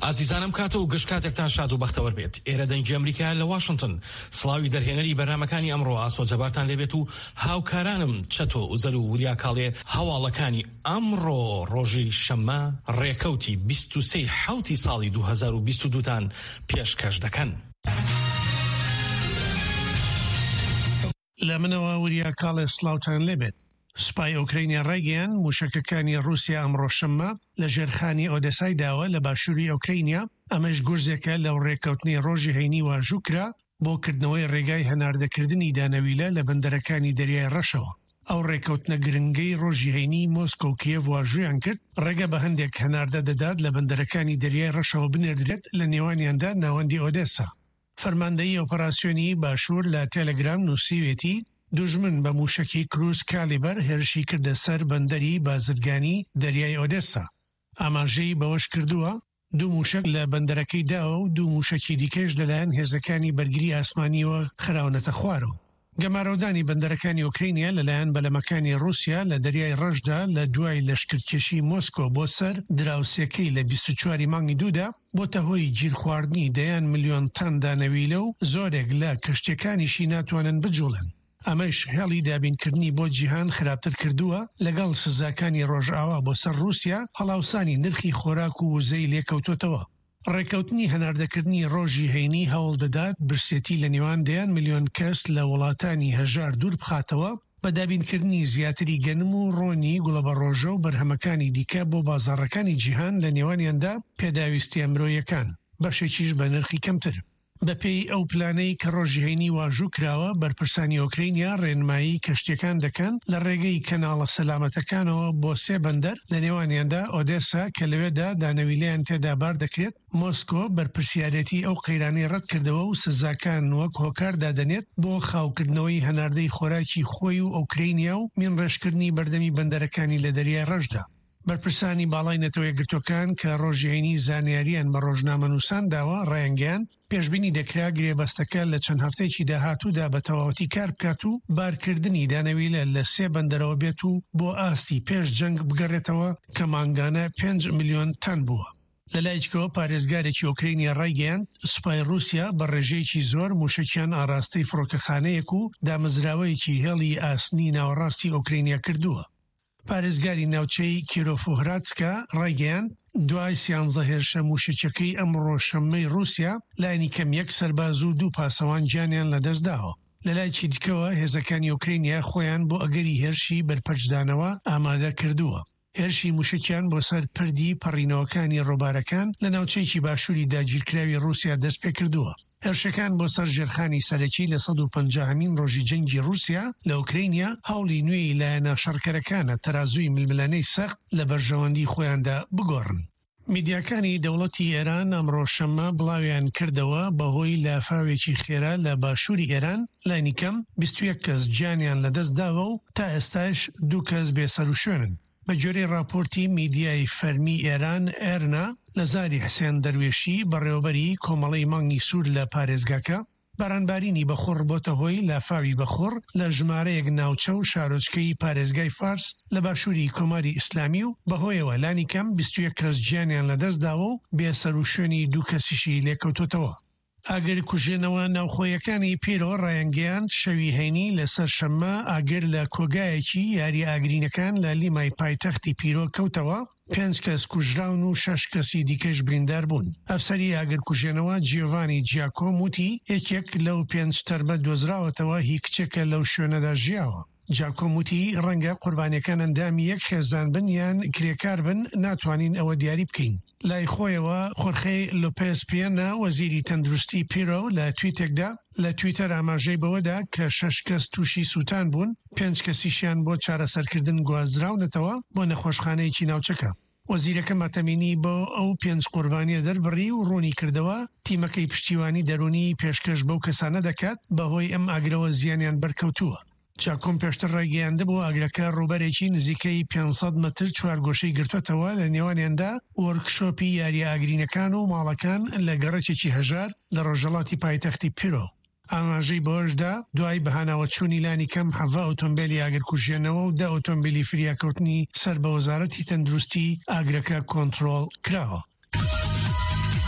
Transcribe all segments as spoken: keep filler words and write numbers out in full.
ئازیزانم کاتە و گشت کاتێکتان شاد و بەختەوەر بێت. ئێرە دەنگی ئەمریکا لە واشنگتن سڵاوی دەرهێنەری بەرنامەکانی ئەمڕۆ ئاسۆ جەبارتان لێبێت و هاوکارانم چەتۆ وزەر و وریا کاڵێ هەواڵەکانی ئەمڕۆ ڕۆژی شەممە ڕێکەوتی بیست و سێ حەوتی ساڵی دوو هەزار و بیست و دوو تان پێشکەش دەکەن. لە منەوە وریا کاڵێ سڵاوتان لێبێت. سوپای ئۆکراینیا ڕایگەیان موشەکەکانی رووسیا ئەمڕۆ شەممە لە ژێرخانی ئۆدێسای داوە لە باشووری ئۆکراینیا، ئەمەش گورزێکە لەو ڕێکەوتنی ڕۆژی هەینی واژووکرا بۆ کردنەوەی ڕێگای هەناردەکردنی دانەویلە لە بەندەرەکانی دەریای ڕەشەوە. ئەو ڕێکەوتنە گرنگەی ڕۆژی هەینی مۆسکۆ و کیێڤ واژوویان کرد ڕێگە بە هەندێک هەناردە دەدات لە بەندەرەکانی دەریای ڕەشەوە بنێردرێت، لە نێوانیاندا ناوەندی ئۆدێسا. فەرماندەیی ئۆپەراسیۆنی باشوور لە تێلەگرام نووسیوێتی دوژمن بە موشکی کروز کالیبەر هێرشی کردە سەر بەندەری بازرگانی دەریای ئۆدێسا. ئاماژەی بەوەش کردووە دوو موشک لە بەندەرەکەی داوە و دوو موشکی دیکەش لەلایەن هێزەکانی بەرگری ئاسمانیەوە خراونەتە خوارەوە. گەمارەودانی بەندەرەکانی ئۆکراینیا لەلایەن بەلەمەکانی رووسیا لە دەریای ڕەشدا لە دوای لەشکرکێشی مۆسکۆ بۆ سەر دراوسێکەی لە بیست و چواری مانگی دوودا بۆتە هۆی گیرخواردنی دەیان ملیۆن تان دانەویلە و زۆرێک لە کەشتەکانیشی ناتوانن بجوڵن. ئەمەش هێڵی دابینکردنی بۆ جیهان خراپتر کردووە لەگەڵ سزاکانی ڕۆژئاوا بۆ سەر رووسیا هەڵاوسانی نرخی خۆراک و وزەی لێکەوتۆتەوە. ڕێکەوتنی هەناردەکردنی ڕۆژی هەینی هەوڵ دەدات برسێتی لە نێوان دەیان ملیۆن کەس لە وڵاتانی هەژار دوور بخاتەوە بە دابینکردنی زیاتری گەنم و ڕۆنی گوڵەبەڕۆژە و بەرهەمەکانی دیکە بۆ بازاڕەکانی جیهان لە نێوانیاندا پێداویستی ئەمرۆیەکان بەشێکیش بە نرخی کەمتر. بەپێی ئەو پلانەی کە ڕۆژی هەینی واژوو کراوە بەرپرسانی ئۆکراینیا ڕێنمایی کەشتیەکان دەکەن لە ڕێگەی کەناڵە سەلامەتەکانەوە بۆ سێ بەندەر لە نێوانیاندا ئۆدێسا کە لەوێدا دانەویلەیان تێدا بار دەکرێت. مۆسکۆ بەرپرسیارەتی ئەو قەیرانەی ڕەت کردەوە و سزاکان وەک هۆکار دادەنێت بۆ خاوکردنەوەی هەناردەی خۆراکی خۆی و ئۆکراینیا و مین ڕێژکردنی بەردەمی بەندەرەکانی لە دەریای ڕەشدا. بەرپرسانی باڵای نەتەوەی گرتوەکان کە ڕۆژی هەینی زانیاریان بە ڕۆژنامەنووسان داوە ڕایانگەیان پێشبینی دەکرا گرێبەستەکە لە چەند هەفتەیەکی داهاتوودا بە تەواوەتی کار بکات و بارکردنی دانەویلە لە سێ بەندەرەوە بێت و بۆ ئاستی پێش جەنگ بگەڕێتەوە کە مانگانە پێنج ملیۆن تان بووە. لە لایچکەوە پارێزگارێکی ئۆکراینیا ڕایگەیان سوپای رووسیا بە ڕێژەیەکی زۆر موشکیان ئاراستەی فڕۆکەخانەیەک و دامەزراوەیەکی هێڵی ئاسنی ناوەڕاستی ئۆکراینیا کردووە. پارێزگاری ناوچەی کیرۆفۆهراتسکا ڕایگەیان دوای سیانزە هێرشە موشکەکەی ئەمڕۆ شەممەی رووسیا لایەنی کەم یەک سەرباز و دوو پاسەوان گیانیان لەدەستداوە. لە لایکی دیکەوە هێزەکانی ئۆکراینیا خۆیان بۆ ئەگەری هێرشی بەرپەرچدانەوە ئامادە کردووە. هێرشی موشکیان بۆ سەر پردی پەڕینەوەکانی ڕۆبارەکان لە ناوچەیەکی باشووری داگیرکراوی رووسیا دەست پێ کردووە. هێرشەکان بۆ سەر ژێرخانی سەرەکی لە سەد و پەنجاهەمین ڕۆژی جەنگی رووسیا لە ئۆکراینیا هەوڵی نوێی لایەنە شەڕکەرەکانە تەرازووی ململانەی سەخت لە بەرژەوەندی خۆیاندا بگۆڕن. میدیاکانی دەوڵەتی ئێران ئەمڕۆ شەممە بڵاویان کردەوە بەهۆی لافاوێکی خێرا لە باشووری ئێران لای کەم بیست و یەک کەس گیانیان لەدەست داوە و تا ئێستاش دوو کەس بێسەر و شوێنن. بە جۆرەی راپۆرتی میدیای فەرمی ئێران ئێرنا لە زاری حسێن دەروێشی بەڕێوەبەری کۆمەڵەی مانگی سوور لە پارێزگاکە بارانبارینی بەخۆڕ بۆتە هۆی لافاوی بەخۆڕ لە ژمارەیەک ناوچە و شارۆچکەی پارێزگای فارس لە باشووری کۆماری ئیسلامی و بەهۆیەوە لانی کەم بیست و یەک کەس گیانیان لەدەست داوە و بێسەر و شوێنی دوو کەسیشی لێکەوتوتەوە. ئاگر کوژێنەوە ناوخۆیەکانی پیرۆ ڕایانگەیان شەوی هەینی لەسەر شەممە ئاگر لە کۆگایەکی یاری ئاگرینەکان لە لیمای پایتەختی پیرۆ کەوتەوە، پێنج کەس کوژراون و شەش کەسی دیکەش بریندار بوون. ئەفسەری ئاگر کوژێنەوە جیۆڤانی جیاکۆم وتی یەکێک لەو پێنج تەرمە دۆزراوەتەوە هی کچێکە لەو شوێنەدا ژیاوە. جاکۆم وتی ڕەنگە قوربانیەکان ئەندامی یەک خێزان بن یان کرێکار بن، ناتوانین ئەوە دیاری بکەین. لای خۆیەوە خۆرخەی لۆپێز پیێنە وەزیری تەندروستی پیرۆ لە تویتێکدا لە تویتەر ئاماژەی بەوەدا کە شەش کەس تووشی سووتان بوون، پێنج کەسیشیان بۆ چارەسەرکردن گوازراونەتەوە بۆ نەخۆشخانەیەکی ناوچەکە. وەزیرەکە ماتەمینی بۆ ئەو پێنج قوربانیە دەربڕی و ڕوونی کردەوە تیمەکەی پشتیوانی دەرونی پێشکەش بەو کەسانە دەکات بەهۆی ئەم ئاگرەوە زیانیان بەرکەوتووە. جاکۆم پێشتر ڕێگەیاندە بۆ ئاگرەکە ڕوبەرێکی نزیکەی پێنج سەد مەتر چوارگۆشەی گرتوتەوە لە نێوانیاندا وەرکشۆپی یاری ئاگرینەکان و ماڵەکان لە گەڕەکێکی هەژار لە ڕۆژهەڵاتی پایتەختی پیرۆ. ئاماژەی بۆشدا دوای بەهاناوە چوونی لانی کەم حەڤە ئۆتۆمبیلی ئاگرکوژێنەوە و دا ئۆتۆمبیلی فریاکەوتنی سەر بە وەزارەتی تەندروستی ئاگرەکە کۆنتڕۆڵ کراوە.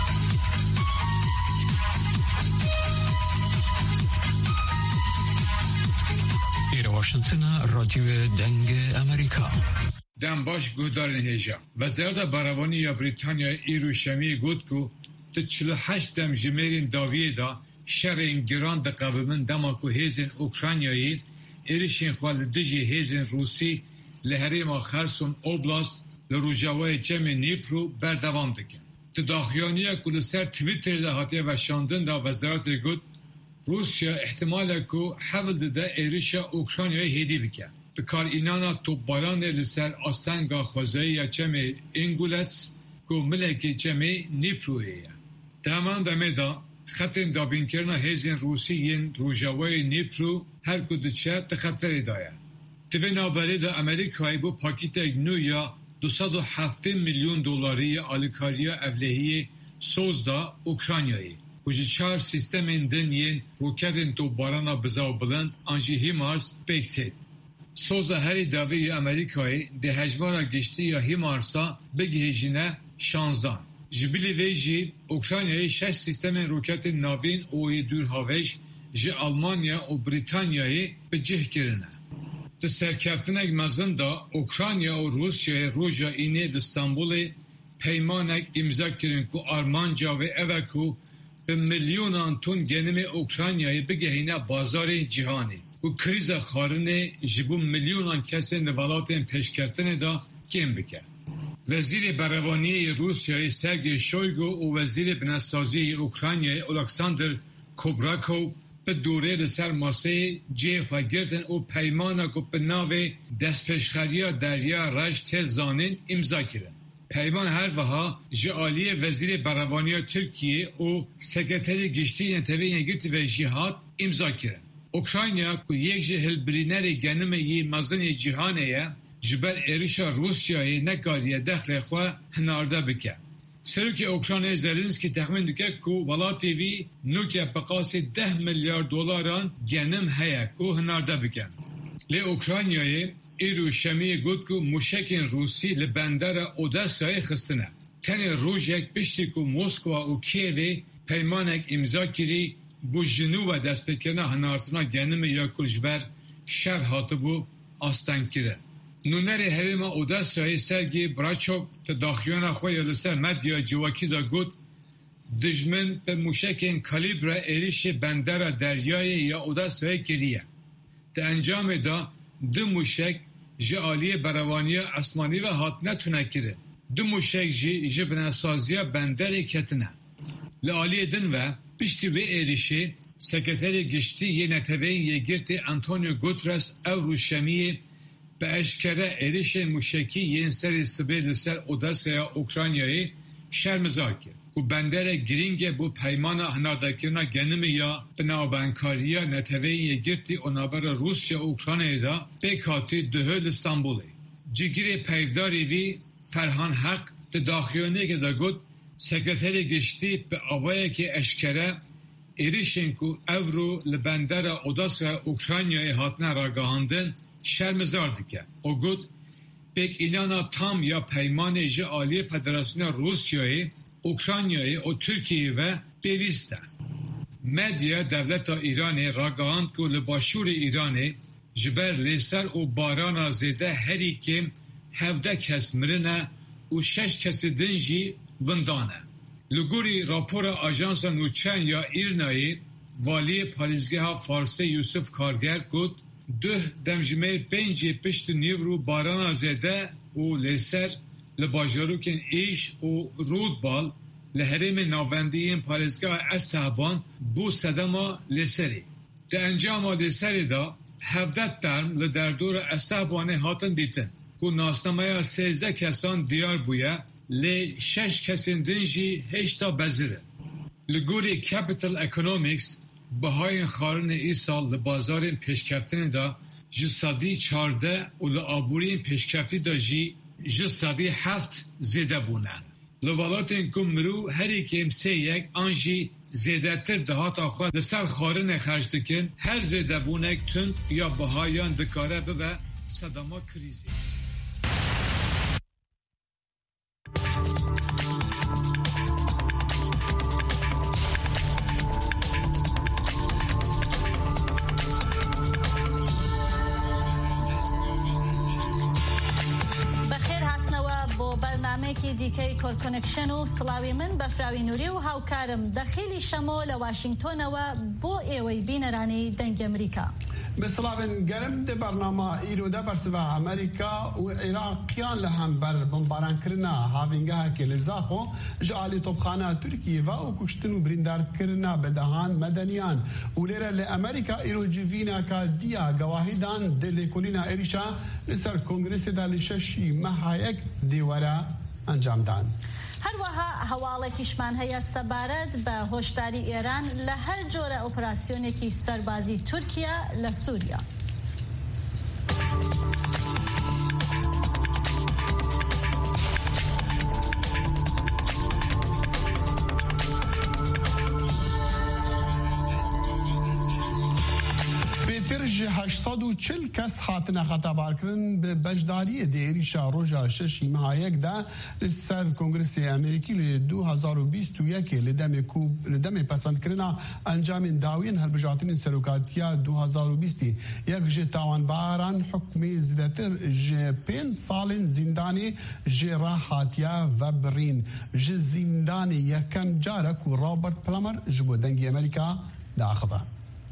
إلى واشنطن راديو دنگ أمريكا. دم باش گودارن هیجا وزارت باروانی یا بریتانیا ایروشمی گود کو تا چهل و هشت دم جمیرین داویه دا شرین گران دا قومن دما کو هیزن اوکراینایی ایریشین خوال دجی هیزن روسی لحریم خرسون اوبلاست لروجاوای جمع نیپرو بردوام دکن. تداخیانیه کل سر تویتر دا حتیه و شاندن دا وزارت گود روسیا احتماله کو حول دا ایریشا اوکراینایی هیدی بکن. بکار اینانا توباران لسر آستانگا خوزایی یا جمع انگولتس کو ملکی جمع نیپرویه. دهمان دمه دا خطین دابین کرنا هیزین روسی ین روژاوای نیپرو هر کدچه تخطر دایه. توی نابری دا امریکایی بو پاکیت اگنو یا دویست و هفتاد میلیون دلاری آلیکاریا اولهی سوز دا اوکراینایی. وجه چهار سیستم اندن ین روکتین توبارانا بزاو بلند آنجی هیمارس بیکتید. سوزا هری داوی امریکایی ده هجمارا گشتی یا هیمارسا بگیجینه شانزدان. جبیلی ویجی اوکراینایی شش سیستم روکت ناوین اوی دور هاوش جی آلمانیا و بریتانیایی به جه کرنه. ده سرکفتنک مزن دا اوکراینیا و روسیا روژا اینه ده استانبول پیمانک امضا کرن که آرمانجا و اوکو به میلیونان تون گنم اوکراینایی بگهینه بازار جهانی. و کریز خارنه جبون میلیونان کسی نوالاتین پیشکرتنه دا کم بکن. وزیر باروانی روسیای سرگی شویگو و وزیر بناسازی اوکراینای الکساندر کوبراکو به دوره لسر ماسه جه و گردن و پیمانا که به ناو دستپشخریا دریا رش تل زانین امضا کرن. پیمان هر وها جعالی وزیر باروانی ترکیه و سکرتری گشتی انتوی گرت و جهاد امضا کرن. اوکراینیا که یک جهل برینر گنم یه مزن جهانه جبر ایریشا روسیای نکاریه دخل خواه هنارده بکن. سروک اوکراینای زلنسکی تخمین دکه که ولاتی وی نوکه بقاس ده میلیارد دلاران گنم هیا که هنارده بکن. لی اوکراینای ایرو شمی گود که موشکین روسی لبندر اودسای خستنه. تن روژک پشتی که موسکوا و کیوی پیمانک امضا کری بو جنوب دست بکنه هنارتنا گنم یا کلجبر شر هاتو بو آستان کره. نونر هرما اودسای سرگی براچوک تداخیانا خوی لسر مدیا جواکی دا گود دجمن به موشکین کالیبر ایریش بندر دریای یا اودسای کریه. ده انجام دا دو موشک جعالی بروانی اسمانی و هات نتونه کره. دو موشک جی جبناسازی بندر کتنه. لعالی دن و پشتی به ایریشی سکرتری گشتی یه نتوین یه گرت انتونیو گوترس او روشمی به اشکره ایریش موشکی یه سر سبیل سر اودسیا اوکراینیایی شرمزار کرد و بندر گرینگ بو پیمان هناردکرنا گنم یا بنابنکاریا نتوین یه گرتی اونابر روسیا اوکراینی دا بکاتی دهل استانبولی جگیر پیفداری وی فرهان حق ده داخیانی که دا گود سکرتری گشتی به آوایی که اشکره ایریشن که اورو لبندر اودسیا اوکراینیایی هاتنه را گاهاندن شرمزار دیگه. او گود بک اینانا تام یا پیمان جعالی فدراسیون روسیایی، اوکراینیایی و ترکیه و بیویسته. مدیا دولت ایرانی را گاهاند که لباشور ایرانی جبر لیسر و باران زیده هری که هفده کس مرنه و شش کس دنجی بندانه. لگوری راپور آژانس نوچن یا ایرنایی والی پاریزگاه فارسی یوسف کارگر گفت ده دمجمه پنج پشت نیورو باران زده و لیسر لباجاروکن ایش و رودبال لحرم ناوندیین پاریزگاه استهبان بو صدما لیسری. ده انجام لیسری دا هفده ترم لدردور استهبانه هاتن دیتن که ناسنامه سیزده کسان دیار بویا لی شش کسین دنجی هشتا بزره. لگوری کپیتل اکونومیکس بهای خارن ای سال لبازار پیشکفتن دا جسادی چارده و لعابوری پیشکفتی دا جی جسادی هفت زیده بونن. لبالات این کمرو هری که امسه یک آنجی زیده تر دهات آخواه لسر خارن خرج دکن هر زیده بونک تن یا بهایان دکاره ببه صداما کریزی. هەوڵێکی دیکەی کۆرکۆنکشن و سڵاوی من بەفراوی نووری و هاوکارم دەخیلی شەمۆ لە واشنگتۆنەوە بۆ ئێوەی بینەرانی دەنگی ئەمریکا. بسلافن گرم ده برنامه ایرو ده برسوا امریکا و عراقیان لهم بر بمباران کرنا هاوینگاه که لزاخو جعلی طبخانه ترکیه و او کشتن و بریندار کرنا بدهان مدنیان و لیره لامریکا ایرو جوینا که دیا گواهیدان دلیکولینا ایریشا لسر کنگرس دالششی محایک دیواره انجام دان. هەروەها هەواڵێکیشمان هەیە سەبارەت بە هۆشداری ئێران لە هەر جۆرە ئۆپراسیۆنێکی سەربازی تورکیا لە سووریا. هشتصد و چهل کس هاتنه خطابار کردن به بجداری دیریشا روژا ششی مهایک ده سر کنگرس امریکی ل دو هزار و بیست و یک لدم کوب لدم پسند کردن انجام داوین هر بجاتین سروکاتیا دو هزار و بیست یک جتاوان باران حکم زدتر ج پنج سال زندانی ج راحتیا و برین ج زندانی یکم جارک و رابرت پلمر جبو دنگی امریکا داخبه.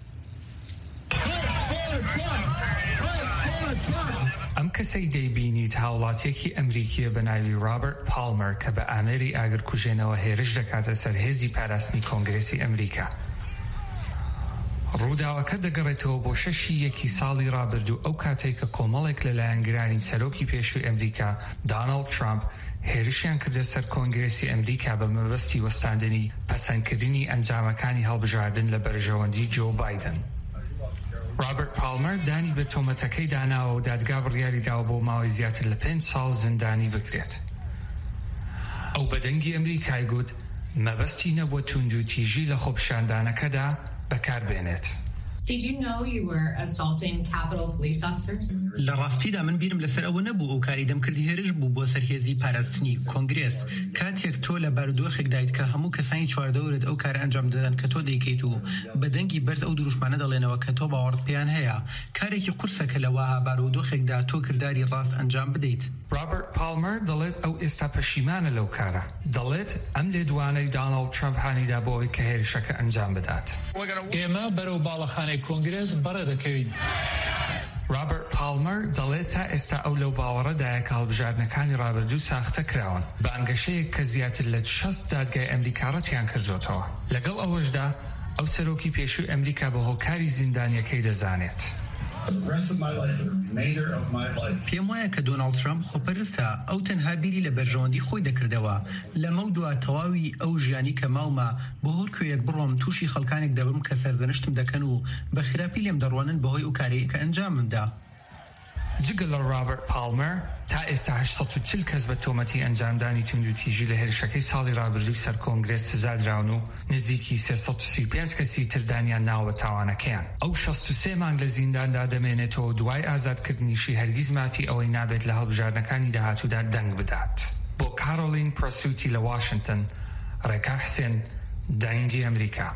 ئەم کەسەی دەیبینیت هاوڵاتیەکی ئەمریکیە بە ناوی ڕابرت پالمەر کە بە ئامێری ئاگرکوژێنەوە هێرش دەکاتە سەر هێزی پاراستنی کۆنگرێسی ئەمریکا. ڕووداوەکە دەگەڕێتەوە بۆ شەشی یەکی ساڵی ڕابردوو ئەو کاتێک کە کۆمەڵێک لەلایەنگرانی سەرۆکی پێشووی ئەمریکا دۆناڵد ترامپ هێرشیان کردە سەر کۆنگرێسی ئەمریکا بە مەبەستی وەستاندنی پەسەندکردنی ئەنجامەکانی هەڵبژاردن لە بەرژەوەندی جۆ بایدن. رابرت پالمەر دانی بە تۆمەتەکەی داناوە و دادگا بڕیاری داوە بۆ ماوەی زیاتر لە پێنج ساڵ زیندانی بکرێت. ئەو بە دەنگی ئەمریکای گوت مەبەستی نەبووە توندوتیژی لە خۆپیشاندانەکەدا بەکاربێنێت. Did you know you were assaulting Capitol police officers? لە ڕاستیدا من بیرم لەسەر ئەوە نەبوو ئەو کاری دەمکردی هێرش بوو بۆ سەرهێزی پاراستنی کۆنگرێس کاتێک تۆ لە بارودۆخێک دایت کە هەموو کەسانی چواردەورت ئەو کارە ئەنجام دەدەن کە تۆ دەیکەیت و بە دەنگی بەرز ئەو دروشمانە دەڵێنەوە کە تۆ باوەڕت پێیان هەیە کارێکی قورسە کە لەوەها بارودۆخێکدا تۆ کردداری ڕاست ئەنجام بدەیت. رابرت پالمەر دەڵێت ئەو ئێستا پەشیمانە لەو کارە دەڵێت ئەم لێدوانەی دۆناڵد ترامپ هانیدا بۆ ئەوەی کە هێرشەکە ئەنجام بدات. ئێمە بەرەو باڵەخانەی کۆنگرێس بەڕێ دەکەوین. رابرت پالمەر دەڵێت تا ئێستا ئەو لەو باوەڕەدایە کە هەڵبژاردنەکانی ڕابردوو ساختە کراون بە ئەنگەشەیەک کە زیاتر لە شەست دادگای ئەمریکا ڕەتیان کردوتەوە. لەگەڵ ئەوەشدا ئەو سەرۆکی پێشووی ئەمریکا بە هۆکاری زیندانیەکەی دەزانێت. پێم وایە کە دۆناڵد ترامپ خۆپەرستە ئەو تەنها بیری لە بەرژەوەندی خۆی دەکردەوە لەمە دووە تەواوی ئەو ژیانی کە ماومە بۆ هەر کوێیەک بڕۆم تووشی خەڵکانێک دەبم کە سەرزەنشتم دەکەن و بە خراپی لێم دەڕوانن بەهۆی ئەو کارەیە کە ئەنجاممدا. جگە لە رابرت پالمەر تا ئێستا هەشت سەد و چل کەس بە تۆمەتی ئەنجامدانی توندوتیژی لە هێرشەکەی ساڵی ڕابردووی سەر کۆنگرێس سزادراون و نزیکی سێسەد و سی و پێنج کەسی تردانیان ناوە تاوانەکەیان. ئەو شەست و سێ مانگ لە زینداندا دەمێنێتەوە دوای ئازادکردنیشی هەرگیز مافی ئەوەی نابێت لە هەڵبژاردنەکانی داهاتوودا دەنگ بدات. بۆ کارۆلین پرەسووتی لە واشنگتن ڕێکا حسێن دەنگی ئەمریکا.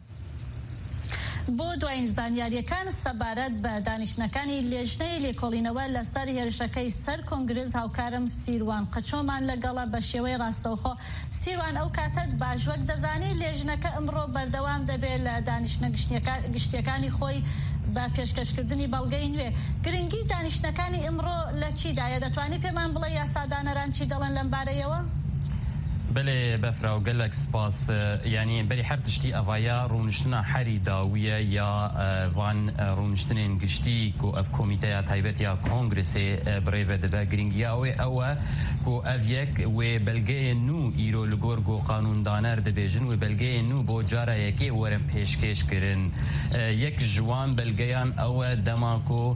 بۆ دوایین زانیاریەکان سەبارەت بە دانیشتنەکانی لێژنەی لێکۆڵینەوە لەسەر هێرشەکەی سەر کۆنگرس هاوکارم سیروان قەچۆمان لەگەڵە بە شێوەی ڕاستەوخۆ. سیروان ئەو کاتت باشوەک دەزانێت لێژنەکە ئەمڕۆ بەردەوام دەبێت لە دانیشتنە گشتیەکانی خۆی بە پێشکەشکردنی بەڵگەی نوێ. گرنگی دانیشتنەکانی ئەمڕۆ لە چیدایە؟ دەتوانێت پێمان بڵێ یاسادانەران چی دەڵێن لەم بارەیەوە؟ بله بفرا و گلک سپاس یعنی بری هر تشتی اویا رونشتنا حری داویه یا وان رونشتنین گشتی کو اف کمیته تایبت یا کنگرس بریو دبا گرینگیا او او کو اف یک و بلگه نو ایرو لگور گو قانون دانر دبیجن و بلگه نو بو جارا یکی ورم پیشکش کرن یک جوان بلگیان او دماکو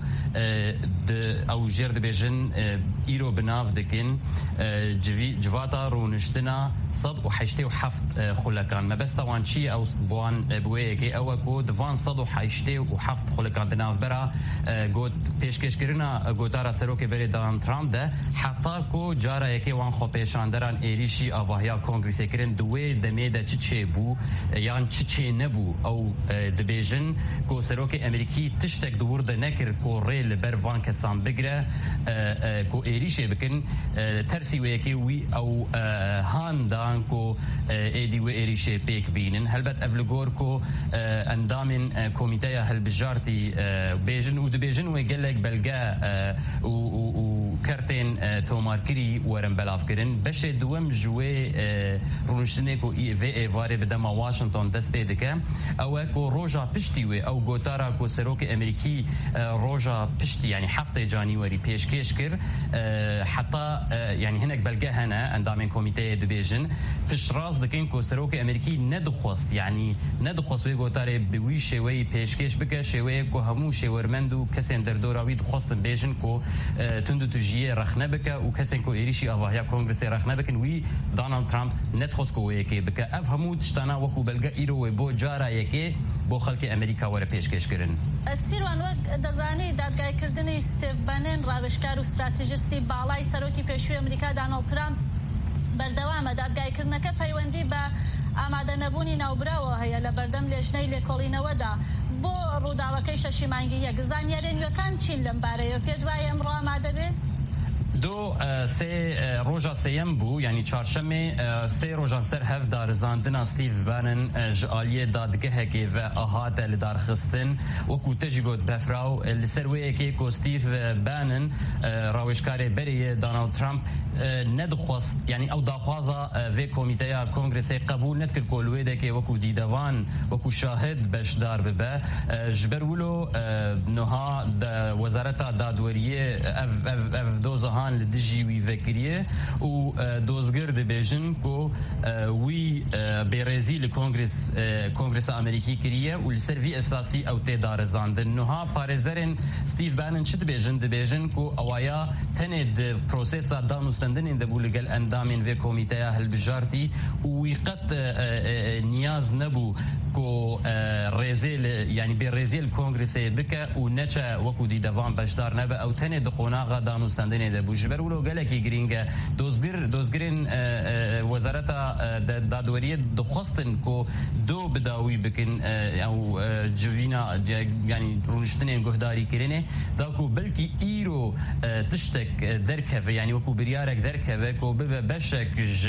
او جر دبیجن ایرو بناف دکن جواتا رونشتنا هنا صد وحيشتي وحفت خلكان ما بس طبعا شيء او بوان بويكي او كو دفان صد وحيشتي وحفت خلكان دناف برا قوت بيشكش كرنا قوتارا سروكي بري دان ترامب ده حتى كو جارا يكي وان خو بيشان دران ايريشي افاهيا كونغرس كرن دوي دميدا تشي بو يعني تشي نبو او دبيجن كو سروكي امريكي تشتك دور ده نكر كو ريل برفان كسان بقرا كو ايريشي بكن ترسي ويكي وي او هان دان كو ايدي وإيريشي بيك بينن هلبت افلغور كو اندامن كوميتيا هلبجارتي بيجن ودبيجن ويقلك بلقا وكرتين تومار كري ورن بلاف كرن باش دوم جوي رونشتني كو اي في اي فاري بدما واشنطن دس بيدكا او كو روجا بشتي او غوتارا كو سروكي امريكي روجا بشتي يعني حفظ جانيوري بيش كيشكر حتى يعني هناك بلقا هنا اندامن كوميتي دبيجن فيش راس دكين كو سروكي امريكي ندخوست يعني ندخوست وي غوتاري بوي شوي بيش كيش بك شوي كو همو شورمندو كسن دردوراوي دخوست بيجن كو تندو تجيه رخنه بك وكسن كو ايريشي افاهيا كونغرس رخنه بك وي دونالد ترامب ندخوست كو يكي بك افهمو تشتانا وكو بلقا ايرو بو جارا يكي بو خلق امريكا ورا بيش كيش كرن السيروان وق دزاني دادگای کردنی ستيف بانن راوشکار و استراتیجیستی بالای سروکی پیشوی امریکا دونالد ترامپ بردوامه دادگای کردنکه پیوندی با ئامادە نەبوونی ناوبراوە هەیە لە بەردەم لێژنەی لێکۆڵینەوەدا بۆ ڕووداوەکەی شەشیمانگی یەک زانیاریێنیەکان چین لەم بارەیە پێ دوایە ئەمڕۆ ئامادە بێ؟ دو سي روجا سيم بو يعني چارشمه سي روجا سر هف دارزاندنا ستيف بانن جاليه دادگهكي و اهات لدار خستن وكو تجيغود بفراو لسرويكي كو ستيف بانن راوشكاري بري دونالد ترامب ندخوست يعني او داخوازا في كوميتيا كونغرسي قبول نتكر كولويدكي وكو ديدوان وكو شاهد باش دار ببا جبرولو نها وزارتا دادوريه اف اف اف دوزهان لدجي وي فكريه و دوزگر دبيجن كو وي برازيل الكونغرس كونغرس امريكي كريه والسيرفي اساسي او تدار زاندن نها باريزرن ستيف بانن شت بيجن دبيجن كو اوايا تند بروسيسا دانوستندن دبولغل اندامين في كوميتيا هالبجارتي ويقت نياز نبو كو ريزيل يعني برازيل كونغرس بك ونچا وكو دي دفان بشدار نبا او تند قناغا دانوستندن دبو جبر ولو گلکی گرینگه دوزگر دوزگرین وزارتا دادوریه دخواستن کو دو بداوی بکن او جوینا يعني رونشتنين گهداری کرنه داکو بلکی ایرو تشتک درکه يعني وکو بریارک درکه کو ببشک ج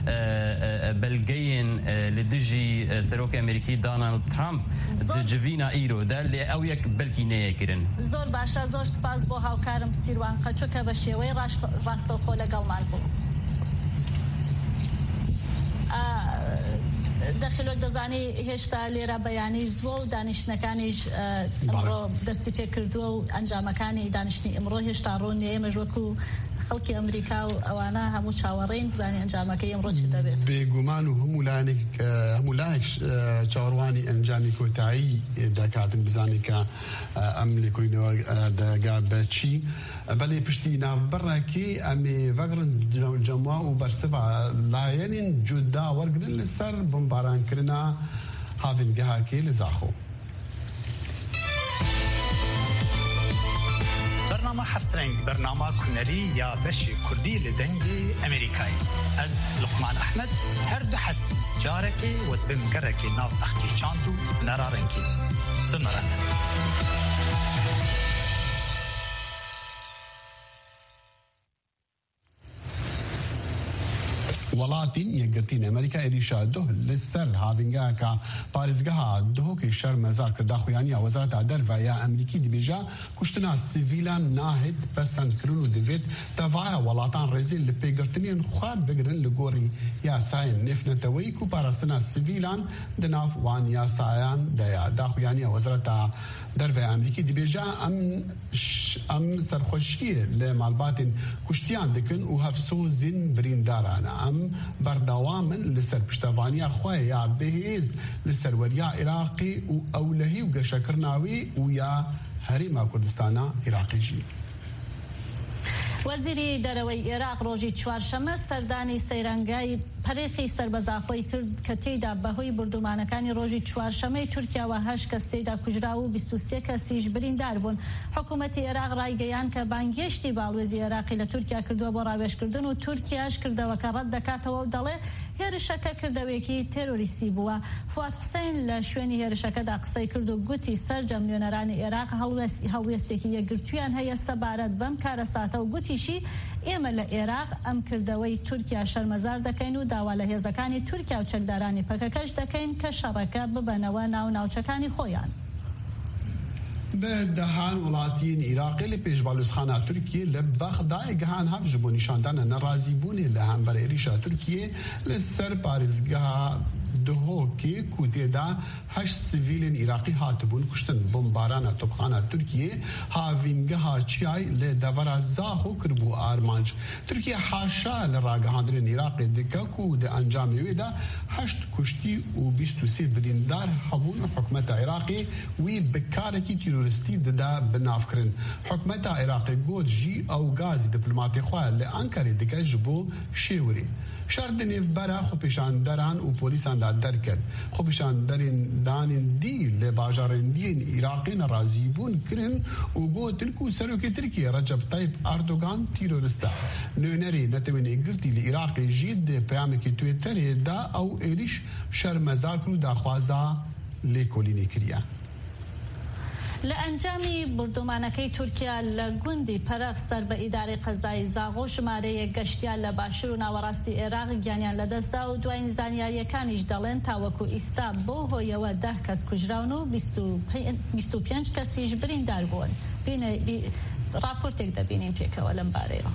بلگین لدجی سروک امریکی دونالد ترامپ جوینا ایرو در لی او یک بلکی نه کرن زور باشا زور سپاس بو هاوکارم سیروان قچو که بشه وی ڕاستەوخۆ لەگەڵمان بوو. دەخیلۆک دەزانی هێشتا لێرە بەیانی زووە و دانیشتنەکانیش ئەمڕۆ دەستی پێ کردووە و ئەنجامەکانی دانیشتنی ئەمڕۆ هێشتا ڕوون نیە ئێمەش وەکو خەڵکی ئەمریکا و ئەوانە هەموو چاوەڕێین بزانین ئەنجامەکەی ئەمڕۆ چی دەبێت. بێگومان و هەموو لایەنێک هەموو لایەک چاوەڕوانی ئەنجامی کۆتایی دەکاتن بزانین کە ئەم لێکۆڵینەوە دەگا بە چی بەڵێ پشتی ناوبەڕێکی ئەمێ ڤەگرن جەموا و بەرسەڤا لایەنین جودا وەرگرن لەسەر بمبارانکردنا هاوینگەهاکێ لە زاخۆ. برنامه هفترنگ برنامه کنری یا بشی کردی لدنگی امریکایی از لقمان احمد هر دو هفته جارکی و بمگرکی ناو اختی چاندو نرارنکی بمرانه ولاتین یەکگرتین ئەمریکا ئێریشا دوه لەسەر هاوینگەکە پارێزگەها دهۆکەی شەر مەزار کردا خویانیا وەزارەتا دەرڤایە ئەمریکی دەبێژە کوشتنا سیڤیلان ناهێت پەسەندکردن و دەبێت تەڤایە وڵاتان ڕێزێ لە پێگرتنیان خوا بگرن لە گۆڕی یاسایên نێفنەتەوەیی و پاراستنا سیڤیلان دەناو وان یاسایان دەیە داخویانیا وەزارەتا دەرڤای ئەمریکی دەبێژە ئەم ئەم سەرخۆشیە لە ماڵباتên کوشتیان دەکەن و هەفسۆزین بریندارانە ئەم بەردەوامن لەسەر پشتەوانیان خۆیان یا بەهێز لەسەر وەریا عێراقی و ئەولەهی و گەشەکردناوی و یا هەرێما کوردستانە عێراقیژی. وەزیری دەرەوەی عێراق ڕۆژی چوارشەمە سەردانی سەیرانگای پەرێخی سەربەزاخۆی کرد کە تێیدا بەهۆی بردومانەکانی ڕۆژی چوارشەمەی تورکیاوە هەشت کەس تێیدا کوژرا و بیست و سێ کەسیش بریندار بوون. حکوومەتی عێراق ڕایگەیان کە بانگێشتی باڵوێزی عێراقی لە تورکیا کردووە بۆ ڕاوێژکردن و تورکیاش کردەوەکە ڕەت دەکاتەوە و دەڵێ هێرشەکە کردەوەیەکی تێرۆریستی بووە. فواد حوسێن لە شوێنی هێرشەکەدا قسەی کرد و گوتی سەرجەم نوێنەرانی عێراق هەڵوێستێکی یەکگرتویان هەیە سەبارەت بەم کارە ساتە و گوتیشی ئێمە لە عێراق ئەم کردەوەی تورکیا شەرمەزار دەکەین و داوا لە هێزەکانی تورکیا و چەکدارانی پەکەکەش دەکەین کە شەڕەکە ببەنەوە ناو ناوچەکانی خۆیان. به دهان ولاتین عراقی لی پیش بالوسخانه ترکیه لبغداد گهان هف جبو نشاندن نرازی بونه لهم بر ایریشا ترکیه لسر پارزگاه دهو که کوته دا هشت سیویلین عراقی هاتبون کشتن بمباران طبخانه ترکیه هاوینگه ها چیای لدورا زاخو کربو آرمانج ترکیه حاشا لراگهاندرین عراقی دکا کو ده انجامی ویدا هشت کشتی و بیست و سی بریندار هبون حکمت عراقی وی بکارکی تیروریستی دا بناف کرن. حکمت عراقی گود جی او گازی دیپلماتی خواه لانکاری دکا جبو شیوری شرط نیف برا خوبشان دران و پولیسان دا در کرد. خوبشان درین دانین دی لباجارین دین عراقی نرازی بون کرن و گو تلکو سروک ترکیه رجب طیب اردوغان تیرورستا. نونری نتوینی گرتی لعراقی جید پیامی که تویتر دا او ایریش شرمزار کرو دا خوازا لیکولینی کریا. لەئەنجامی بردومانەکەی تورکیا لە گوندی پەرەخ سەر بە ئیداری قەزای زاغۆ ژمارەیە گەشتیان لە باشوور و ناوەڕاستی عێراق گیانیان لەدەستدا و دوای زانیاریەکانیش دەڵێن تاوەکو ئیستا بۆ هۆیەوە ده کەس کوژراون و بیست و پێنج کەسیش بریندار بوون. راپۆرتێک دەبینین پێکەوە لەم بارەیەوە.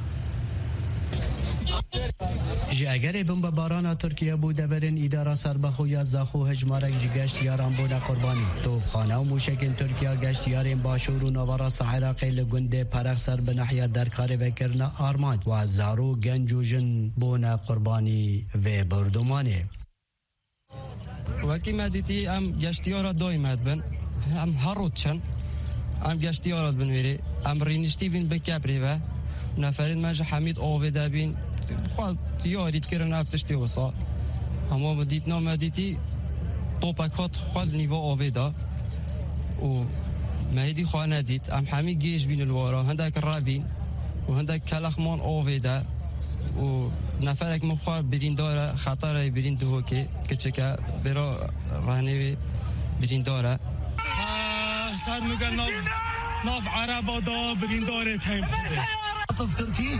جی اگر بمباران ترکیه بود برن اداره سربخو یا زاخو هجمارک جی گشت یاران بوده قربانی توپخانه و موشکین ترکیه گشت یارین باشور و نوراس عراقی لگنده پرخ سر بنحیا در کار بکرن آرمان و زارو گنج و جن بونه قربانی و بردمانه. وکی مدیتی ام گشتیارا دایمت بن ام هرود چن ام گشتیارا بنویری ام رینشتی بین بکبری و نفرین مج حمید آویده بین خواهد یارید کرن افتشتی وصا اما بدیت نامدیتی طوپکات خواهد نیوا آویده و مهدی خواه ندید ام حمید گیش بین الوارا هندک رابین و هندک کلخمان آویده و نفرک مخواه برین داره خطر برین دو که که چکه برا رهنوی برین داره سر نگل ناف ناف عربا دا برین داره تیم اصف ترکی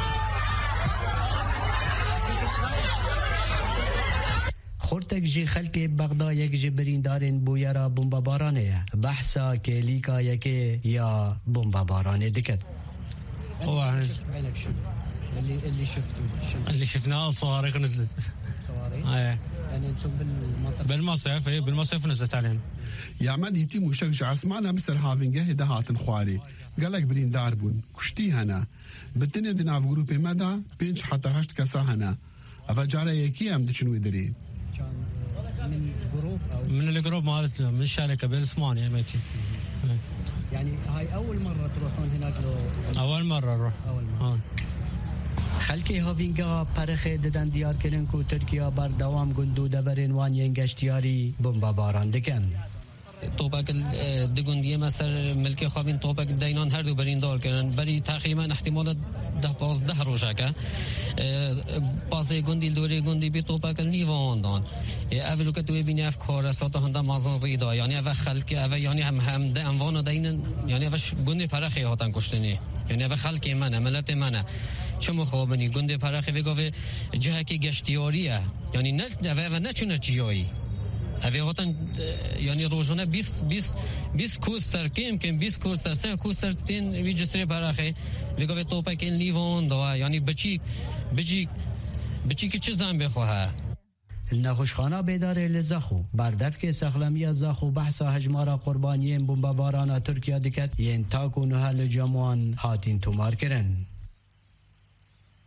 خورتک جی خلک بغداد یک جی بریندارین بویرا بمبارانه بحثا که لیکا یکی یا بمبارانه دکت. هو اللي اللي شفتوا اللي شفناه صواريخ نزلت صواريخ ايه يعني انتم بالمنطقه بالمصيف ايه بالمصيف نزلت عليهم يا عماد يتي مشك عسمانا بسر هافينجه هدهات خواري قالك برين داربون كشتي هنا بتني دنا في جروب مدى بينش حتى هشت كسا هنا افجاره يكي ام دشنو يدري من جروب او من الجروب مالت من الشركه بالثمانيه ميتي يعني هاي اول مره تروحون هناك لو اول مره نروح اول مره خلکی هاوینگا پرخه ددن دیار کردن کو ترکیه بر دوام گندو دبرین وان ینگشتیاری بمباران دکن. طوبک دگندیه مثلا ملک خوابین طوبک دینان هر دو برین دار کردن بری تقریبا احتمال ده پانزده روزه که پاسه گندی دوره گندی بی طوبک نیوان دان اولو که توی بینی اف کارسات هنده مازن ریدا یعنی اول خلک اول یعنی هم هم ده انوان دینن یعنی اولش گندی پرخه هاتن کشتنی یعنی اول خلک منه ملت منه چه مخابنی گنده پرخه وگاوه جهه که گشتیاریه یعنی نه و نه چونه چیایی اوه هاتن یعنی روزانه بیست بیست بیست کوستر که امکن بیست کوستر سه کوستر تین وی جسری پرخه وگاوه توپه که لیوان دوا یعنی بچی بچی بچی که چه زن بخواه نخوشخانه بیداره لزاخو بردف که سخلمی زاخو بحثا هجمارا قربانیین بمباران ترکیه دکت ین تاکو نهل جموان هاتین تومار کرن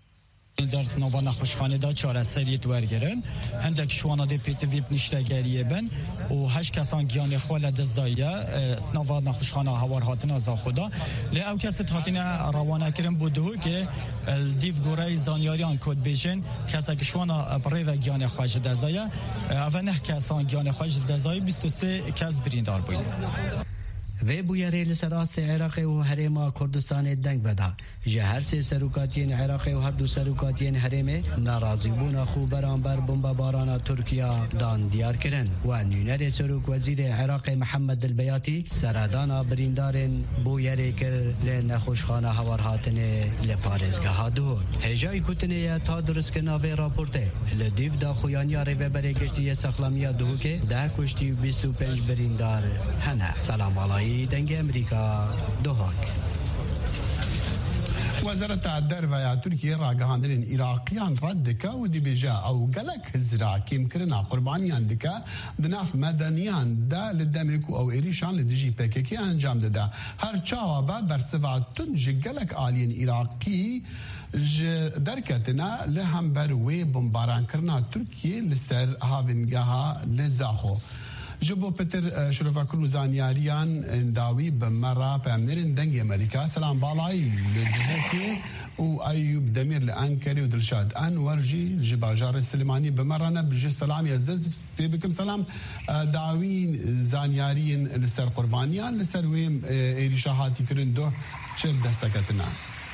در نوان خوشخانه دا چهار سریت ورگرن هندک شوانا دی پیت ویب نشتگریه بن و هشت کسان گیان خوال دزدایه نوان خوشخانه هوار هاتنا زا خدا لی او کسی هاتنا روانه کرن بودو که دیو گوره زانیاریان کد بیشن کسی که شوانا بری و گیان خواهش دزدایه او نه کسان گیان خواهش دزدایه بیست و سه کس بریندار بوده و بویره لسراست عراق و حرم کردستان دنگ بدا جهر سه سروکاتین عراق و هر دو سروکاتین حرم ناراضی بونا خوب برانبر بمب باران ترکیه دان دیار کرن و نونر سروک وزیر عراق محمد البیاتی سردانا بریندارن بویره کر لنخوشخانه هوار هاتن لپارزگاه دو هجای کتنه تا درست که ناوه راپورته لدیو دا خویانی آره بره گشتی سخلامی دو که ده کشتی و بیست و پنج بریندار هنه. سلام علایی دنگ امریکا دوهاک. وزارت الدرع ترکیه راگهاندن عراقیان رد که و دی بجا او گلک هزرا کم کرنا قربانیان دکه دناف مدنیان دا لدمکو او ایریشان لدجی پککی انجام داده هر چاوا با برسواتون جی گلک آلین عراقی ج درکتنا لهم بروی بمباران کرنا ترکیه لسر هاونگاها لزاخو جبو پتر شرفاکلو زانیاریان داوی بمرا پامنرین دنگ امریکا سلام بالای لدهوکی و ایوب دمیر لانکری و دلشاد انورجی جباجار سلیمانی بمرانا بجي سلام يعزز بكم سلام داوی زانیارین لسر قربانیان لسر ویم ایریشا هاتی کرن دو چه دستکتنا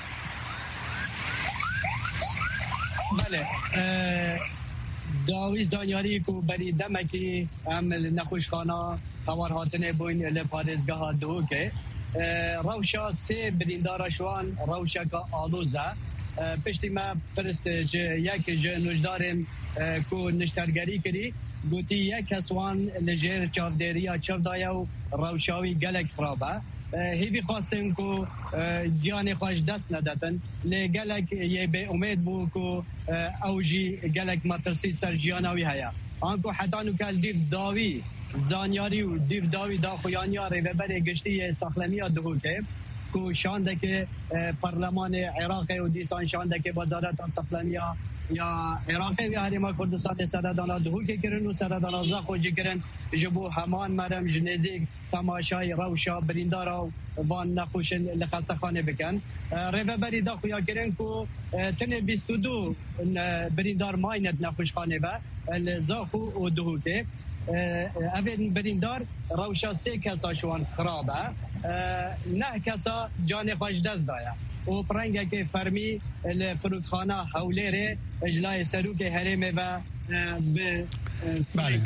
بله داوی زانیاری کو بری دمکی هم نخوشخانه هوار هاتنه بوین لپارزگاه دو که روشا سه بریندار شوان روشا که آلوزه پشتی ما پرس یک جه نجدارم کو نشترگری کری گوتی یک کسوان لجر چافدریا چافدایا و روشاوی گلک خرابه هیوی خواستن کو دیان خوش دست نداتن لگلک یه به امید بو کو اوجی گلک مترسی سر جیاناوی هیا آنکو حتی نو کل دیو داوی زانیاری و دیو داوی دا خویانی ها ریوبر گشتی ساخلمی ها دهو که کو شانده که پارلمان عراق و دیسان شانده که وزارت تقلمی ها یا عراقی و حریم کردستان سردانا دهو که کرن و سردانا زاخو جی کرن جبو همان مرم جنزیک تماشای روشا بریندارا وان نخوشن لخستخانه بکن ریوبری دا خویا کرن کو تنه بیست و دو بریندار ماینت نخوشخانه با زاخو و دهو که اوین بریندار روشا سه کسا شوان خرابه نه کسا جان خوش دست دایا و پرنگه که فرمی الفروتخانه حولیره اجلای سروک حرمه و به بله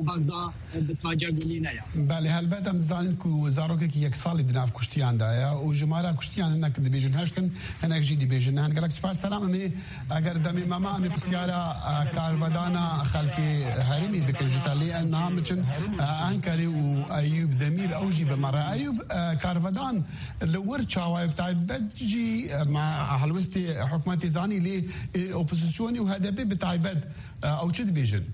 بله هلبت هم زانین کو زاروکه که یک سالی دناف کشتیان دایا و جماره کشتیان هنک دی بیجن هشتن هنک جی دی بیجن هنک گلک سپاس سلام امی اگر دمی ماما امی پسیارا کارودانا خلقی حریمی بکر جتالی انام چن انکاری و ایوب دمیر اوجی بمره ایوب کارودان لور چاوای بتاع بجی مع حلوستي حكومتي زاني لي اوبوزيسيوني وهذا بتاع بد او چه دی بیجن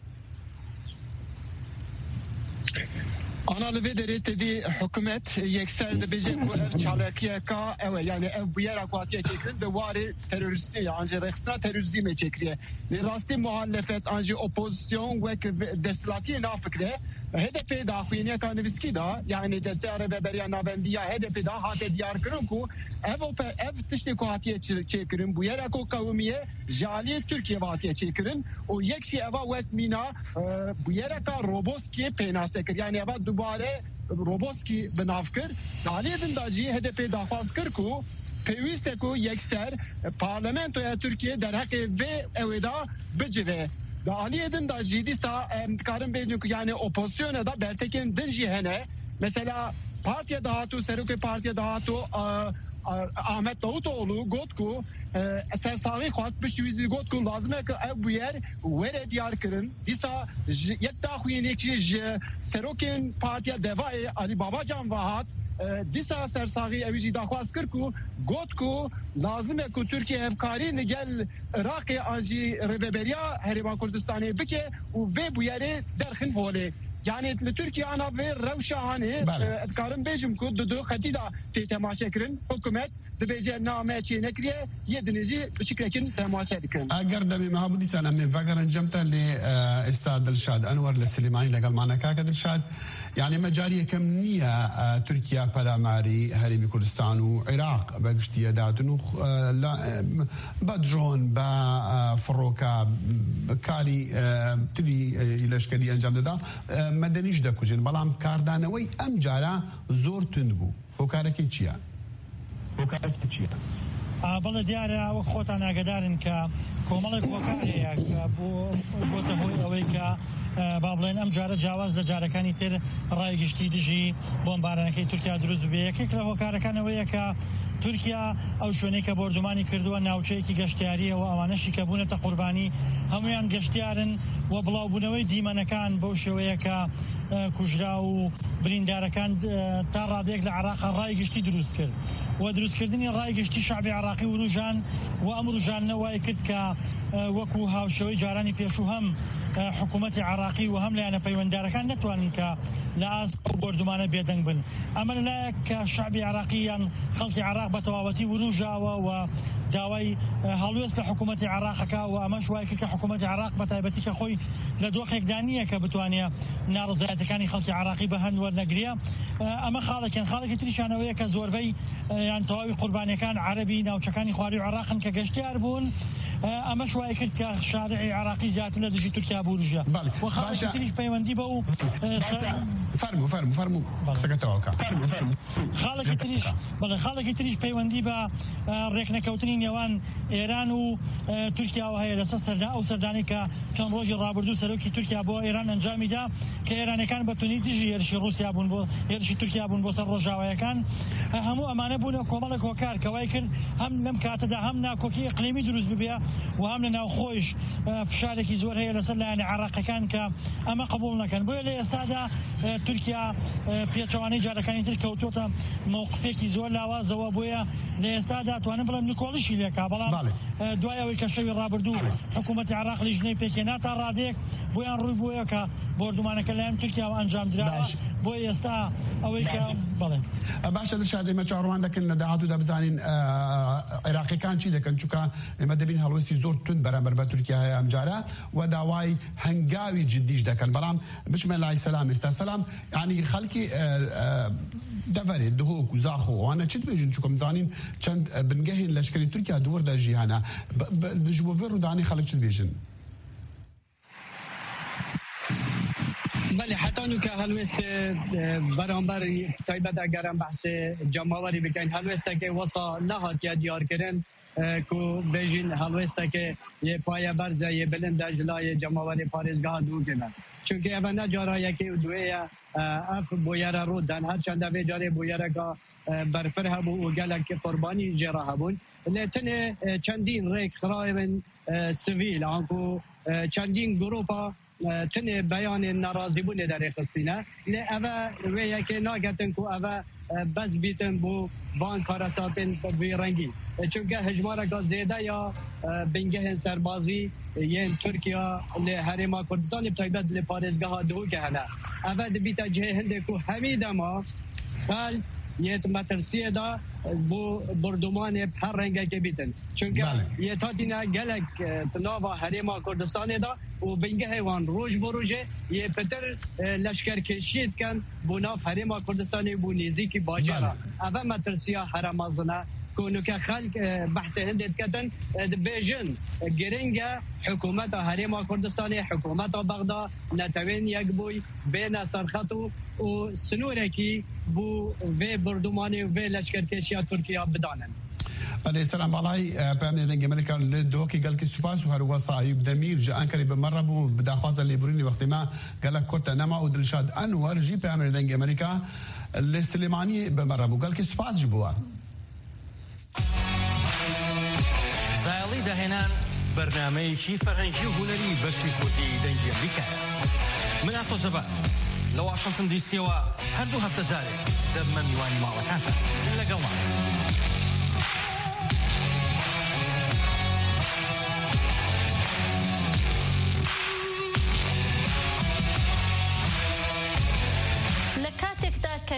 أنا لبي دريت دي حكومة يكسر دبيجي كل شاركية كا أو يعني أو بيرا قاتية تكرين دواري تيرورستي عنجي رخصنا تيرورزي ما تكريه لراستي مخالفت عنجي أوبوزيسيون وك دستلاتي نافكره هدف داخوينية كان بسكي دا يعني دستار ببريا نابندية هدف دا هات ديار كرنكو أو أو تشتي قاتية تكرين بيرا كو قومية جالية تركيا قاتية تكرين ويكشي أوا وقت مينا بيرا كا روبوسكي بيناسكر يعني أوا دوباره روبوسكي بنافكر دالي بنداجي هدف دافاز كركو پیوسته کو یکسر پارلمانتوی ترکیه در حق و اویدا بجوه دالی دن دا جدی سا کارم بیدن که یعنی اپوزیسیون دا برتکن دن جهنه مثلا پارتی دهاتو سروک پارتی دهاتو Ahmet Davutoğlu Gotku esasari xwast bişwîzî Gotku lazim e ki ev bu yer were diyar kirin dîsa yek da xwînekî ji serokên Partiya Devayê Ali Babacan Vahat dîsa sersagî evî jî daxwaz kir ku got ku lazim e ku Tirkiye hevkarî li gel Iraqê an jî rêveberiya Herêma Kurdistanê bike û vê bu yerê derxin holê يعني لتركيا انا في روشه هاني اتكارم بيجم كود دو قتيدا تماشا كرن حكومت دبيجي نامه چی نکریه یه دنیزی بشکل کن تماشا کن اگر دمی محمودی سنم من فکر انجمتا لاستاد دلشاد انور السليماني لقال معنا كاكا دلشاد يعني مجاريه كم نيه تركيا بلاماري هرمي كردستان وعراق بقشتي داتنو لا بدرون با فروكا كاري تري لشكري انجام دا مدنيش دا كوجين بلام كاردانوي ام جارا زور تندبو وكاركي چيا وكاركي چيا بەڵێ دیارە وەک خۆتان ئاگادارن کە کۆمەڵێک هۆکارەیە بۆتە هۆی ئەوەی کە با بڵێن ئەم جارە جیاواز لە جارەکانی تر ڕایگشتی دژی بۆمبارانەکەی تورکیا دروست ببێ. یەکێک لە هۆکارەکانەوەیە کە تورکیا ئەو شوێنەی کە بۆردومانی کردووە ناوچەیەکی گەشتیاریەوە ئەوانەشی کە بوونەتە قوربانی هەمویان گەشتیارن و بڵاوبوونەوەی دیمەنەکان بەو شێوەیە کە کوژرا و بریندارەکان تا ڕادێک لە عێراقا ڕایگشتی دروست کرد و دروستکردنی ڕایگشتی شعبی عێراقی و ڕوژان و ئەم ڕوژانە وای کرد کە وەکو هاوشەوەی جارانی پێشوو هەم حکوومەتی عێراقی و هەم لایەنە پەیوەنددارەکان نەتوانن کە لە ئاسپ و بۆردومانە بێدەنگ بن. ئەمە لەلایەک کە شعبی عێراقی یان خەڵکی عێراق بە تەواوەتی وروژاوە و داوای هەڵوێست لە حکوومەتی عێراقەکە و ئەمەش وای کرد کە حکوومەتی عێراق بە تایبەتی کە خۆی لە دۆخێکدا نییە کە بتوانێت ناڕزایەتەکانی خەڵکی عێراقی بە هەند وەرنەگرێ. ئەمە خاڵێکیان خاڵێکی تریشانەوەیە کە زۆربەی یان تەواوی قوربانیەکان عەرەبی ناوچەکانی خواریو عێراقن کە گەشتیار بوون. ئەمەش وای کرد کە شارعی عێراقی زیاتر لە دژی تورکیا بوروژە و خاڵێکی تریش پەیوەندی بە و فەرموو فەرموو فەرموو قسەکەتەوە خاڵێکی تریش بەڵێ خاڵێکی تریش پەیوەندی بە ڕێکنەکەوتنی نێوان ئێران و تورکیاوە هەیە لەسەر سەردا ئەو سەردانی کە چەند ڕۆژی ڕابردوو سەرۆکی تورکیا بۆ ئێران ئەنجامیدا کە ئێرانەکان بەتونی دژی هێرشی رووسیا بوون بۆ هێرشی تورکیا بوون بۆ سەر ڕۆژاوایەکان. هەموو ئەمانە بوونە کۆمەڵێک هۆکار کە وای کرد هەم لەم کاتەدا هەم ناکۆکی ئیقلیمی دروست ببێ و هەم لە ناوخۆیش فشارێکی زۆر هەیە لەسەر لایەنە عێراقیەکان کە ئەمە قبوڵ نەکەن. بۆیە لە ئێستادا تورکیا پێچەوانەی جارەکانی تر کەوتوتە مووقفێکی زۆر لاوازەوە بۆیە لە ئێستادا توانم بڵێم نکۆڵیشی لێکا بەڵام دوای ئەوەی کە شەوی ڕابردوو حکوومەتی عێراق لیژنەی پێکێنا تا ڕادێک بۆیان ڕووی بۆیە کە بۆردومانەکە لایەن تورکیاوە ئەنجامدراوە بۆی ئێستا ئەوەی کە بڵێ باشە دەشاد ئێمە چاڕوان دەکەن لە داهاتوودا بزانین عێراقیەکان چی دەکەن چونکە ئێمە دەبین هەڵوێستی زۆر تون بەرامبەر بە تورکیا هەیە ئەم جارە و داوای هەنگاوی جدیش دەکەن. بەڵام بچمە لای سەلام ئێستا سەلام ینی خەڵکی دەڤەرێت دهۆک و زاخۆ وانە چیت بێژن چووکە بزانین چەند بنگەهێن لەشکری تورکیا دووەردە ژیهانە ji bo vê rûdanê xelek çi dibêjin. بله حتی نو که هلوست برانبر تایبت اگرم بحث جمعوری بکن هلوست که واسا نهات یا دیار کرن که بیجین هلوست که یه پایه برزه یه بلند جلای جمعوری پارێزگاه دو کنن چونکه اوه نجارا یکی دویه اف بویره رو دن هر چند دوی جاره بویره که برفر هبو و گلک قربانی جره هبون لیتن چندین ریک خرایبن سویل آنکو چندین گروپا تن بیان ناراضی بونه در خستینه لی اوه ویه که ناگتن که اوه بس بیتن بو وان کارساتن بی رنگی چونکه هجماره که زیده یا بنگه سربازی یه ترکیه لی هرما کردستان بتایبت لی پارێزگاه دو که هنه اوه دبیت جه هنده که همید ما خل یه مترسیه دا بو بردمان هر رنگه که بیتن چونکه یه تاتینا گلک تناوا هرما کردستان دا و بنگه هیوان روش بروژه یه پتر لشکر کشید کن بو ناف هرما کردستان بو نیزی باجرا اوه مترسیه هرمازنه كونو كخلق بحث هندت كتن بيجن جرينجا حكومة هريما كردستاني حكومة بغداد نتوين يقبوي بين سرخطو وسنوركي بو في بردماني وفي لشكر كيشيا تركيا بدانن. بله سلام بالای پامن رنگ امریکا لدو کی گل کی سپاس و هر وصایب دمیر جا انکری به مره بو بداخواز لیبرینی وقتی ما گل کورت نما و دلشاد انور جی پامن رنگ امریکا لسلیمانی به مره بو گل کی سپاس جبوا زایلی دهنان برنامجی فرهنگی و هنری بەشی کوردی دەنگی ئەمریکا من ئاسۆ جەبار لە واشنگتن دی سیەوە هەردوو هەفتە جارێک دەبمە میوانی ماڵەکانتان لەگەڵمان.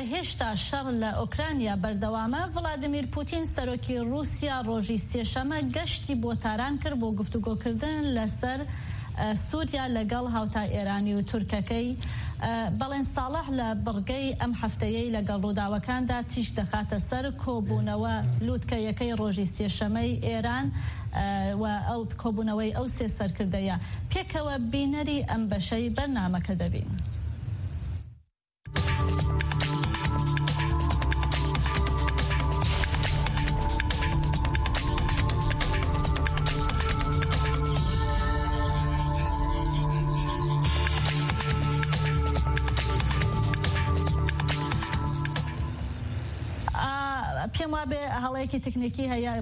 هێشتا شەڕ لە ئۆکرانیا بەردەوامە ڤڵادیمیر پوتین سەرۆکی رووسیا ڕۆژی سێشەمە گەشتی بۆ تاران کرد بۆ گفتوگۆکردن لەسەر سووریا لەگەڵ هاوتا ئێرانی و تورکەکەی. بەڵێن ساڵح لە بڕگەی ئەم هەفتەیەی لەگەڵ ڕووداوەکاندا تیش دەخاتە سەر کۆبوونەوە لووتکەیەکەی ڕۆژی سێشەمەی ئێران و ئەو کۆبوونەوەی ئەو سێ سەرکردەیە. پێکەوە بینەری ئەم بەشەی بەرنامەکە دەبین. پێم وابێ هەڵەیەکی تکنیکی هەیە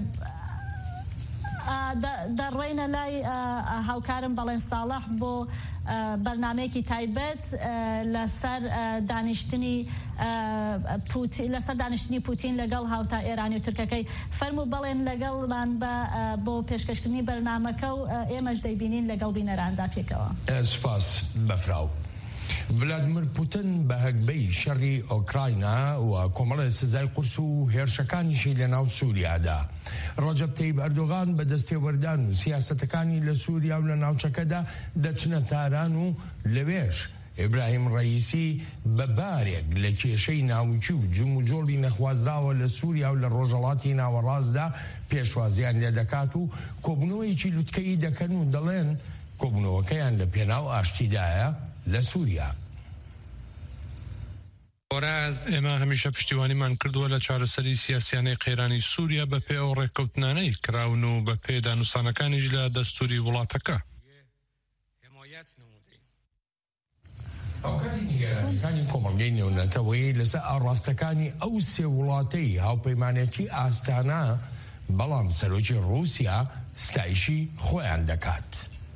دەڕێنە لای هاوکارم بەڵێن ساڵح بۆ بەرنامەیەکی تایبەت لەسەر دانیشتنی لەسەر دانیشتنی پوتین لەگەڵ هاوتا ئێرانی و تورکەکەی. فەرموو بەڵێن لەگەڵمان بە بۆ پێشکەشکردنی بەرنامەکە و ئێمەش دەیبینین لەگەڵ بینەراندا پێکەوە. سپاس بەفراو. ڤلادیمیر پوتین بە هەگبەی شەڕی ئۆکراینا و کۆمەڵی سزای قورس و هێرشەکانیشی لە ناو سووریادا. ڕەجەب تەیب ئەردۆغان بە دەستێوەردان و سیاسەتەکانی لە سووریا و لە ناوچەکەدا دەچنە تاران و لەوێش ئیبراهیم ڕەئیسی بە بارێک لە کێشەی ناوچی و جم و جۆڵی نەخوازراوە لە سووریا و لە ڕۆژهەڵاتی ناوەڕاستدا پێشوازیان لێ دەکات و کۆبوونەوەیکی لوتکەیی دەکەن و دەڵێن کۆبوونەوەکەیان لە پێناو ئاشتیدایە لە سووریا. ئێمە هەمیشە پشتیوانیمان کردووە لە چارەسەری سیاسیانەی قەیرانی سووریا بە پێ ئەو ڕێککەوتنانەی کراون و بە پێ دانووسانەکانیش لە دەستوری وڵاتەکە. ئەوکاری کۆمەڵگەی نێونەتەوەی لەسەر ئاڕاستەکانی ئەو سێ وڵاتەی هاوپەیمانێتی ئاستانە، بەڵام سەرۆکی رووسیا ستایشی خۆیان دەکات.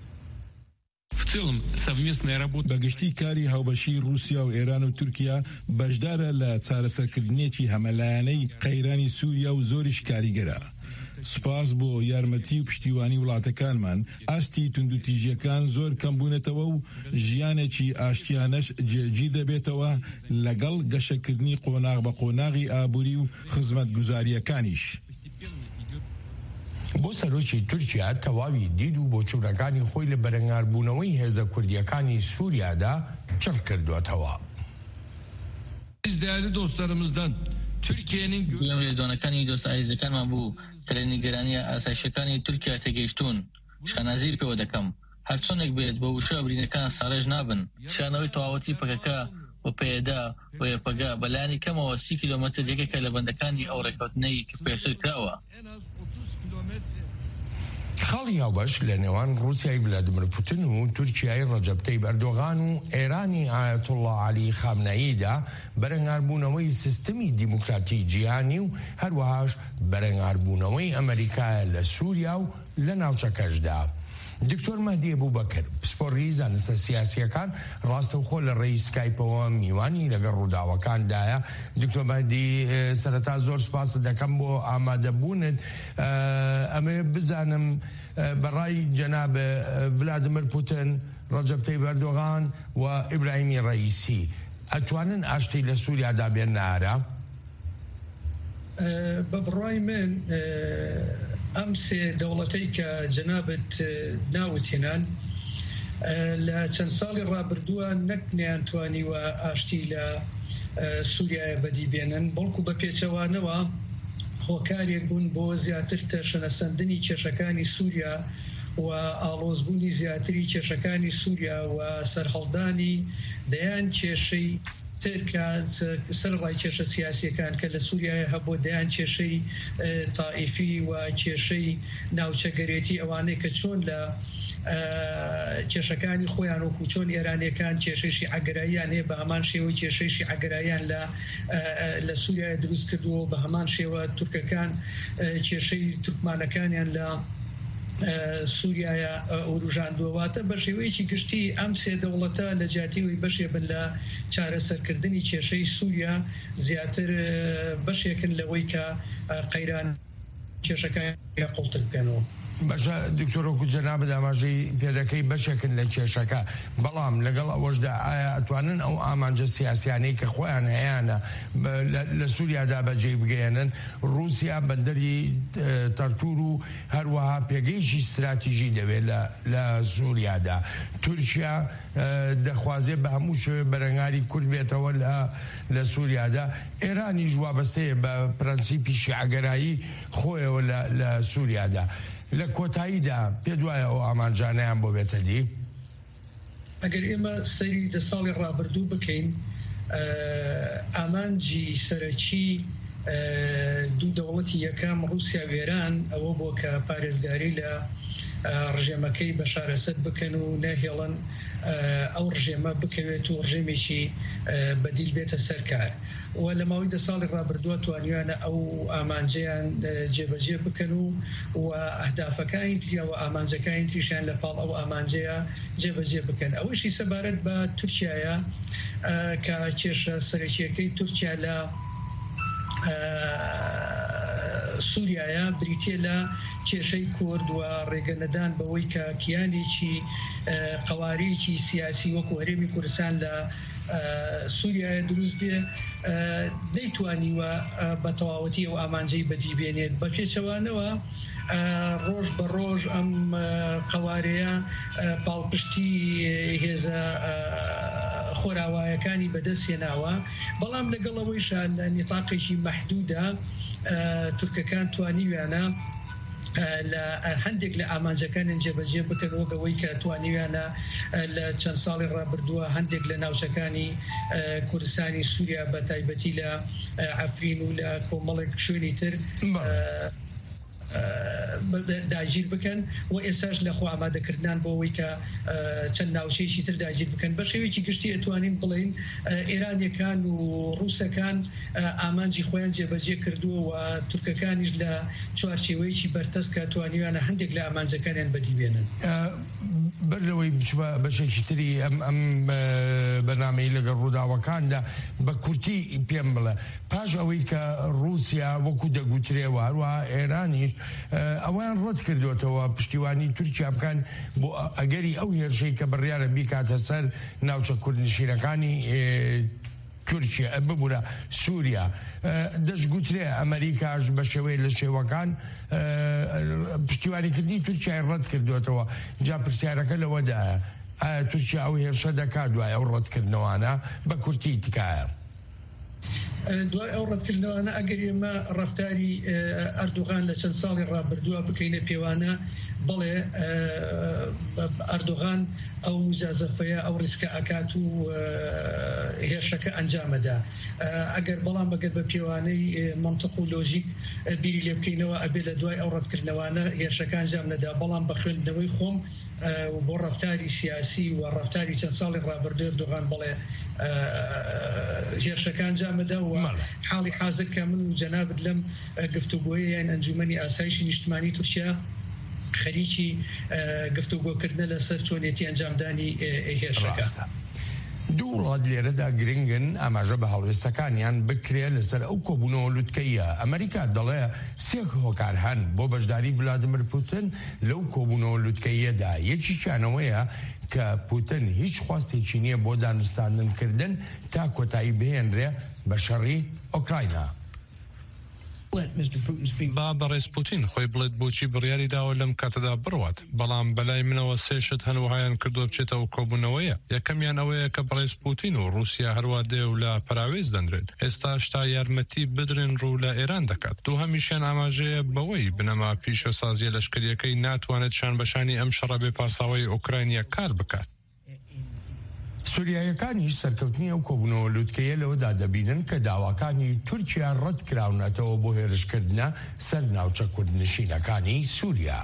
بەگشتی کاری هاوبەشی رووسیا و ئێران و تورکیا بەشدارە لە چارەسەرکردنێکی هەمەلایەنەی قەیرانی سووریا و زۆریش کاریگەرە. سپاس بۆ یارمەتی و پشتیوانی وڵاتەکانمان، ئاستی توندوتیژیەکان زۆر کەم بوونێتەوە و ژیانێکی ئاشتیانەش جێگیر دەبێتەوە لەگەڵ گەشەکردنی قۆناغ بە قۆناغی ئابووری و خزمەتگوزاریەکانیش. بۆ سەرۆکی تورکیا تەواوی دید و بۆچوونەکانی خۆی لە بەرەنگاربوونەوەی هێزە کوردیەکانی سووریادا چڕ کردوێتەوە. Değerli dostlarımızdan Türkiye'nin لێدۆنەکانی دۆست ئاریزەکانمان بوو ترێنیگەرانیە ئاسایشەکانی تورکیا تێگەیشتون. شانازیر پێوە دەکەم هەرچۆنێک بێت بە وشە ئەبرینەکان ساڕێژ نابن. شانەوەی تەواوەتی پەکەکە و پێدا و یەپەگا بەلایانی کەمەوە سی کیلۆمەتر یەکێکە لە بەندەکانی ئەو ڕێکەوتنەی کە پێشتر کراوە. خاڵی هاوبەش لە نێوان رووسیای ڤلادیمیر پوتین و تورکیای ڕەجەب تەیب ئەردۆغان و ئێرانی ئایەتوڵڵا عەلی خامنەئیدا بەرەنگاربوونەوەی سیستەمی دیموکراتی جیهانی و هەروەهاش بەرەنگاربوونەوەی ئەمریکایە لە سووریا و لە ناوچەکەشدا. دکتۆر مەهدی ئەبوبەکر پسپۆڕی زانستە سیاسیەکان ڕاستەوخۆ لە ڕێی سکایپەوە میوانی لەگەڵ ڕووداوەکاندایە. دکتۆر مەهدی سەرەتا زۆر سپاس دەکەم بۆ ئامادەبوونت. ئەمێ بزانم بەڕای جەناب ڤلادیمیر پوتین، ڕەجەب تەیب ئەردۆغان و ئیبراهیمی ڕەئیسی ئەتوانن ئاشتی لە سووریادا بێن نارە؟ بە بڕای من ئەم سێ دەوڵەتەی کە جەنابەت ناوتێنان لە چەند ساڵی ڕابردووە نەک نەیانتوانیوە ئاشتی لە سووریایە بەدی بێنن، بەڵکو بە پێچەوانەوە هۆکارێک بوون بۆ زیاتر تەشەنەسەندنی کێشەکانی سووریا و ئاڵۆزبوونی زیاتری کێشەکانی سووریا و سەرهەڵدانی دەیان کێشەی ترکە سەر ڕای کێشە سیاسیەکان کە لە سووریای هەبوو دەیان کێشەی تائیفی و کێشەی ناوچەگەرێتی ئەوانەی کە چۆن لە کێشەکانی خۆیان وەکو چۆن ئێرانیەکان کێشەیشی ئەگەراییان هەیە بە هەمان شێوە کێشەیشی ئەگەراییان لە سووریای دروست کردووە، بە هەمان شێوە تورکەکان کێشەی تورکمانەکانیان لە سووریایە وروژاندووەواتە بە شێوەیەکی گشتی ئەم سێ دەوڵەتە لە جیاتیەوەی بەشێ بن لە چارەسەرکردنی کێشەی سووریا زیاتر بەشێکن لەوەی کە قەیران کێشەکان قوڵتر بکەنەوە. بەشە دکتۆرۆکو جەنابەت ئاماژەی پێدەکەی بەشێکن لە کێشەکە بەڵام لەگەڵ ئەوەشدا ئایا ئەتوانن ئەو ئامانجە سیاسیانەی کە خۆیان هەیەە لە سووریادا بەجێ بگەێنن رووسیا بەندەری تەرتور و هەروەها پێگەیشی استراتیژی دەوێت لە سووریادا تورکیا دەخوازێ بە هەموو شوێ بەرەنگاری کورد بێتەوە لە سووریادا ئێرانیش وابەستەیە بە پرەنسیپی شیعەگەرایی خۆیەوە لە سووریادا لە کۆتاییدا پێ دوایە ئەو ئامانجانەیان بۆ بێتە دی ئەگەر ئێمە سەیری دە ساڵی ڕابردوو بکەین ئامانجی سەرەکی دوو دەوڵەتی یەکەم رووسیا و ئێران ئەوە بۆ کە پارێزگاری لە ڕژێمەکەی بەشار ئەسەد بکەن و نەهێڵن ئەو ڕژێمە بکەوێت و ڕژێمێکی بەدیل بێتە سەرکار و لە ماوەی دە ساڵی ڕابردووە توانیوانە ئەو ئامانجەیان جێبەجێ بکەن و و ئەهدافەکانی تریەوە ئامانجەکانی تریشیان لە پاڵ ئەو ئامانجەیە جێبەجێ بکەن ئەوەشی سەبارەت بە تورکیایە کە کێشە سەرەکیەکەی تورکیا لە سووریایە بریتێ لە کێشەی کورد و ڕێگەنەدان بەوەی کە کیانێکی قەواریەکی سیاسی وەکو هەرێمی کوردستان لە سووریایە دروست بێ نەیتوانیوە بە تەواوەتی ئەو ئامانجەی بەدیبێنێت بە پێچەوانەوە ڕۆژ بە ڕۆژ ئەم قەوارەیە پاڵپشتی هێزە خۆراوایەکانی بەدەستێناوە بەڵام لەگەڵەوەیشە لە نیتاقێکی مەحدوودە تورکەکان توانیویانە لە هەندێک لە ئامانجەکانیان جێبەجێ بکەن وەگەوەی کە توانیویانە لە چەند ساڵی ڕابردووە هەندێک لە ناوچەکانی کوردستانی سووریا بە تایبەتی لە عەفرین و لە کۆمەڵێک شوێنی تر داگیر بکەن و ئێساش لەخۆ ئامادەکردان بۆ ئەوەی کە چەند ناوچەیەکی تر داگیر بکەن بە شێوەیەکی گشتی ئەتوانین بڵین ئێرانیەکان و ڕووسەکان ئامانجی خۆیان جێبەجێ کردووە و تورکەکانیش لە چوارچێوەیەکی بەرتەس کە توانیوانە هەندێک لە ئامانجەکانیان بەدیبێنن بەر لەوەی بەشێکی تری ئەم بەنامەی لەگەڵ ڕووداوەکاندا بە کورتی پێم بڵێ پاش ئەوەی کە رووسیا وەکو دەگوترێەوە هەروەها ئێرانیش ئەویان ڕەت کردوێتەوە پشتیوانی تورکیا بکەن بۆ ئەگەری ئەو هێرشەی کە بڕیارە بیکاتە سەر ناوچە کوردنشینەکانی تورکیا ببوورە سووریا دەستگوترێ ئەمریکاش بە شێوەیە لە شێوەکان پشتیوانیکردنی تورکیای ڕەت کردوێتەوە جا پرسیارەکە لەوەدایە ئایا تورکیا ئەو هێرشە دەکات دوای ئەو ڕەتکردنەوەانە بە کورتی تکایە دوای ئەو ڕەتکردنەوەانە ئەگەر ئێمە ڕەفتاری ئەردوغان لە چەند ساڵی ڕابردووە بکەینە پێوانە بڵێ ئەردوغان ئەو مجازەفەیە ئەو ریسکە ئەکات و هێرشەکە ئەنجامەدا ئەگەر بەڵام بەگەر بە پێوانەی منطق و لۆژیک بیری لێ بکەینەوە ئەبێ لە دوای ئەو ڕەتکردنەوەانە هێرشەکە ئەنجام نەدا بەڵام بە خوێندنەوەی خۆم بۆ ڕەفتاری سیاسی و ڕەفتاری چەند ساڵی ڕابردوو ئەردوغان بڵێ هێرشەکە ئەنجامەدا و حاڵی حاضر کە من و جەنابەت لەم گفتوگۆیە یان ئەنجومەنی ئاسایشی نیشتمانی تورکیا خەریکی گفتوگۆکردنە لەسەر چۆنێتی ئەنجامدانی هێرشەکە دوو وڵات لێرەدا گرنگن ئاماژە بە هەڵوێستەکانیان بکرێت لەسەر ئەو کۆبوونەوە لوتکەیە ئەمریکا دەڵێ سێ هۆکار هەن بۆ بەشداری ڤلادیمیر پوتین لەو کۆبوونەوە لوتکەیەدا یەکیشانەوەیە کە پوتین هیچ خواستێکی نییە بۆ دانوستاندنکردن تا کۆتایی بهێنرێ بە شەڕی ئۆکراینە با بەڕێز پوتین خۆی بڵێت بۆچی بڕیاری داوە لەم کاتەدا بڕوات بەڵام بەلای منەوە سێشت هەنوهایان کردووە بچێتەوە کۆبوونەوەیە یەکەمیان ئەوەیە کە بەڕێز پوتین و رووسیا هەروە دێ و لە پراوێز دەنرێت ئێستا شتا یارمەتی بدرن ڕوو لە ئێران دەکات دوو هەمیشیان ئاماژەیە بەوەی بنەما پیشەسازیە لەشکریەکەی ناتوانێت شانبەشانی ئەم شەڕە بێپاساوەی ئۆکراینیە کار بکات سووریایەکانیش سەرکەوتنی ئەو کۆبوونەوە لوتکەیە لەوەدا دەبینن کە داواکانی تورکیا ڕەت کراونەتەوە بۆ هێرشکردنە سەر ناوچە کوردنشینەکانی سووریا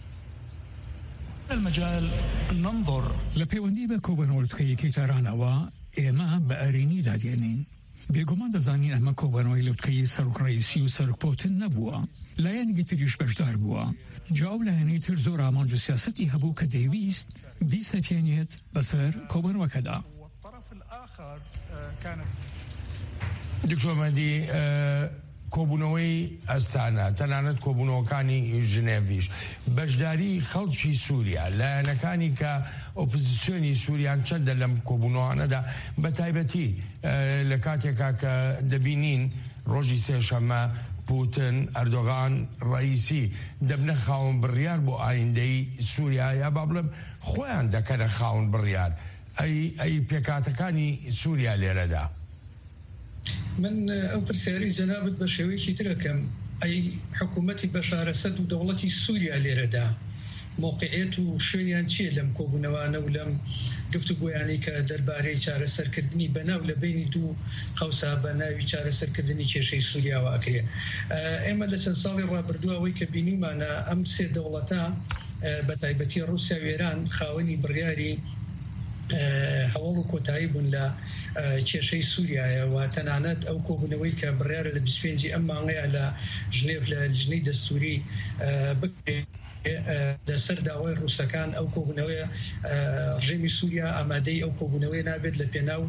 لە پەیوەندی بە کۆبوونەوە لوتکەیەکی تارانەوە ئێمە بە ئەرینی دادێنین بێگومان دەزانین ئەمە کۆبوونەوەی لوتکەی سەرۆکڕەیسی و سەرۆکپۆتن نەبووە لایەنێکی تریش بەشدار بووە جاو لایەنەی تر زۆر ئامانج و سیاسەتی هەبوو کە دەیویست بیسەپێنێت بەسەر کۆبوونەوەکەدا دکتۆر مەهدی کۆبوونەوەی ئەستانە تەنانەت کۆبوونەوەکانی ژنێڤیش بەشداری خەڵکی سووریا لایەنەکانی کە ئۆپۆزیسیۆنی سووریان چەندە لەم کۆبوونەوەانەدا بە تایبەتی لە کاتێکا کە دەبینین ڕۆژی سێشەممە پوتن ئەردۆغان ڕئیسی دەبنە خاوەن بڕیار بۆ ئایندەی سووریا یا با بڵێم خۆیان دەکەنە خاوەن بڕیار ئەی پێکاتەکانی سووریا لێرەدا. من ئەو پرسیاری جەنابەت بە شێوەیەکی ترەکەم ئەی حکوومەتی بەشار ئەسەد و دەوڵەتی سووریا لێرەدا موقعیت و شوێنیان چییە لەم کۆبوونەوانە و لەم گفتوگۆیانەی کە دەربارەی چارەسەرکردنی بەناو لە بینی دوو قەوسا بە ناوی چارەسەرکردنی کێشەی سووریاوە ئەکرێ. ئێمە لە چەند ساڵی ڕابردووە ئەوەی کە بینیمانە ئەم سێ دەوڵەتە بە تایبەتی ڕووسیا و ئێران خاوەنی بڕیاری هەوڵ و کۆتایی بوون لە کێشەی سووریایە و تەنانەت ئەو کۆبوونەوەی کە بڕیارە لە بیست و پێنجی ئەم مانگەیە لە ژنێڤ لە لجنەی دەستوری بکرێت لەسەر داوای ڕووسەکان ئەو کۆبوونەوەی ڕژێمی سووریا ئامادەی ئەو کۆبوونەوەی نابێت لە پێناو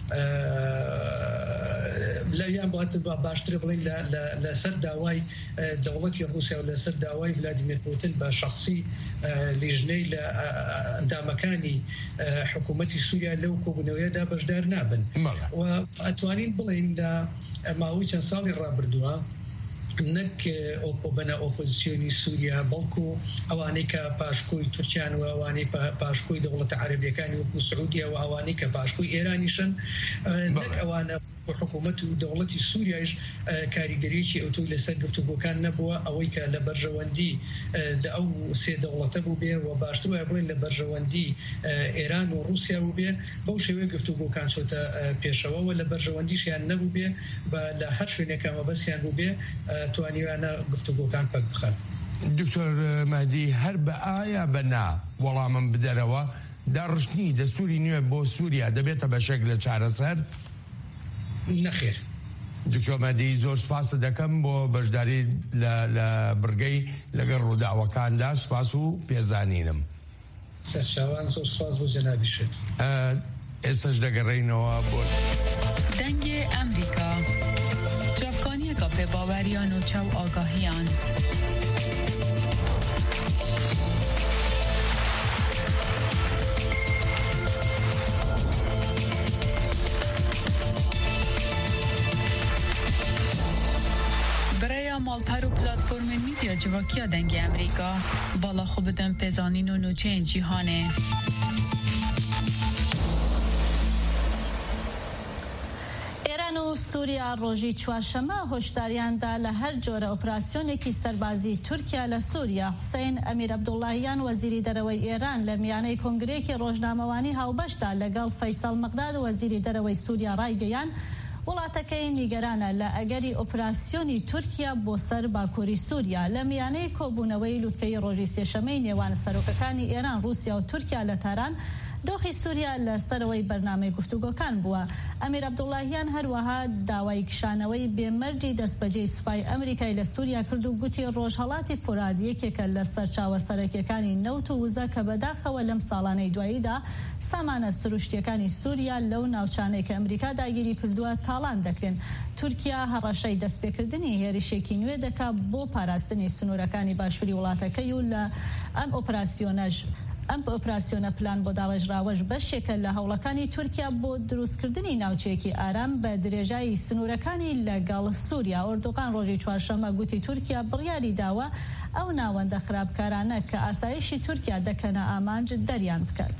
لەیان باشتر بڵین لەسەر داوای دەوڵەتی ڕووسیا و لەسەر داوای ڤلادیمیر پوتین بە شخصی لیژنەی لە ئەندامەکانی حکوومەتی سووریا لەو کۆبوونەوەیەدا بەشدار نابن و ئەتوانین بڵین لە ماوەی چەند ساڵی ڕابردووە نەک بەنە ئۆپۆزیسیۆنی سووریا بەڵکو ئەوانەی کە پاشکۆی تورکیان و ئەوانەی پاشکۆی دەوڵەتە عەرەبیەکانی وەکو سعودیا و ئەوانەی کە پاشکۆی ئێرانیشن نەک ئەوانە حکوومەت و دەوڵەتی سووریاش کاریگەریەکی ئەوتۆی لەسەر گفتوگۆکان نەبووە ئەوەی کە لە بەرژەوەندی ئەو سێ دەوڵەتە بوو بێ و باشتر وایە بڵێن لە بەرژەوەندی ئێران و رووسیا بوو بێ بەو شێوەیە گفتوگۆکان چۆتە پێشەوە و لە بەرژەوەندیشیان نەبوو بێ لە هەر شوێنێکەوە بەسییان بوو بێ توانیوانە گفتوگۆکان پەک بخەن. دکتۆر مەهدی هەر بە ئایا بەنا وەڵامم بدەرەوە داڕشتنی دەستوری نوێ بۆ سووریا دەبێتە بەشێک لە چارەسەر؟ نەخێر. دکتۆر مەهدی زۆر سپاسە دەکەم بۆ بەشداری لە بڕگەی لەگەڵ ڕووداوەکاندا سپاس و پێزانینم. سەرچاوان زۆر سپاس بۆ جەنابیشت. ئێستاش دەگەڕێینەوە بۆ دەنگی ئەمریکا جافکانیەکە پێباوەریان و چاو ئاگاهیان. مالپەر و پلاتفۆرمên میدیا civakîya dengê Amerîka bala xwe bidin pêzanîn û nûçeyên cîhanê. ئێران و سووریا ڕۆژی چوارشەمە هۆشداریاندا لە هەر جۆرە ئۆپراسیۆنێکی سەربازی تورکیا لە سووریا. حوسێن ئەمیر عەبدوڵڵاهیان وەزیری دەرەوەی ئێران لە میانەی کۆنگرێکی ڕۆژنامەوانی هاوبەشدا لەگەڵ فەیسەڵ مەقداد وەزیری دەرەوەی سووریا ڕایگەیان وڵاتەکەی نیگەرانە لە ئەگەری ئۆپراسیۆنی تورکیا بۆ سەر باکووری سووریا لە میانەی کۆبوونەوەی لوتکەی ڕۆژی سێشەمەی نێوان سەرۆکەکانی ئێران رووسیا و تورکیا لە تاران دۆخی سووریا لە سەرەوەی بەرنامەی گفتوگۆکان بووە. ئەمیر عەبدوڵڵاهیان هەروەها داوای کشانەوەی بێمەرجی دەستبەجێی سوپای ئەمریکای لە سووریا کرد و گوتی ڕۆژهەڵاتی فوراد یەکێکە لە سەرچاوە سەرەکیەکانی نەوت و وزە کە بەداخەوە لەم ساڵانەی دواییدا سامانە سروشتیەکانی سووریا لەو ناوچانەی کە ئەمریکا داگیری کردووە تاڵان دەکرێن. تورکیا هەڕەشەی دەستپێکردنی هێرشێکی نوێ دەکات بۆ پاراستنی سنوورەکانی باشووری وڵاتەکەی و لە ئەم ئۆپراسیۆنەش ئەم ئۆپراسیۆنە پلان بۆ داڕێژراوەش بەشێکە لە هەوڵەکانی تورکیا بۆ دروستکردنی ناوچەیەکی ئارام بە درێژایی سنوورەکانی لەگەڵ سووریا. ئۆردوغان ڕۆژی چوارشەمە گوتی تورکیا بڕیاری داوە ئەو ناوەندە خراپکارانە کە ئاسایشی تورکیا دەکەنە ئامانج دەریان بکات.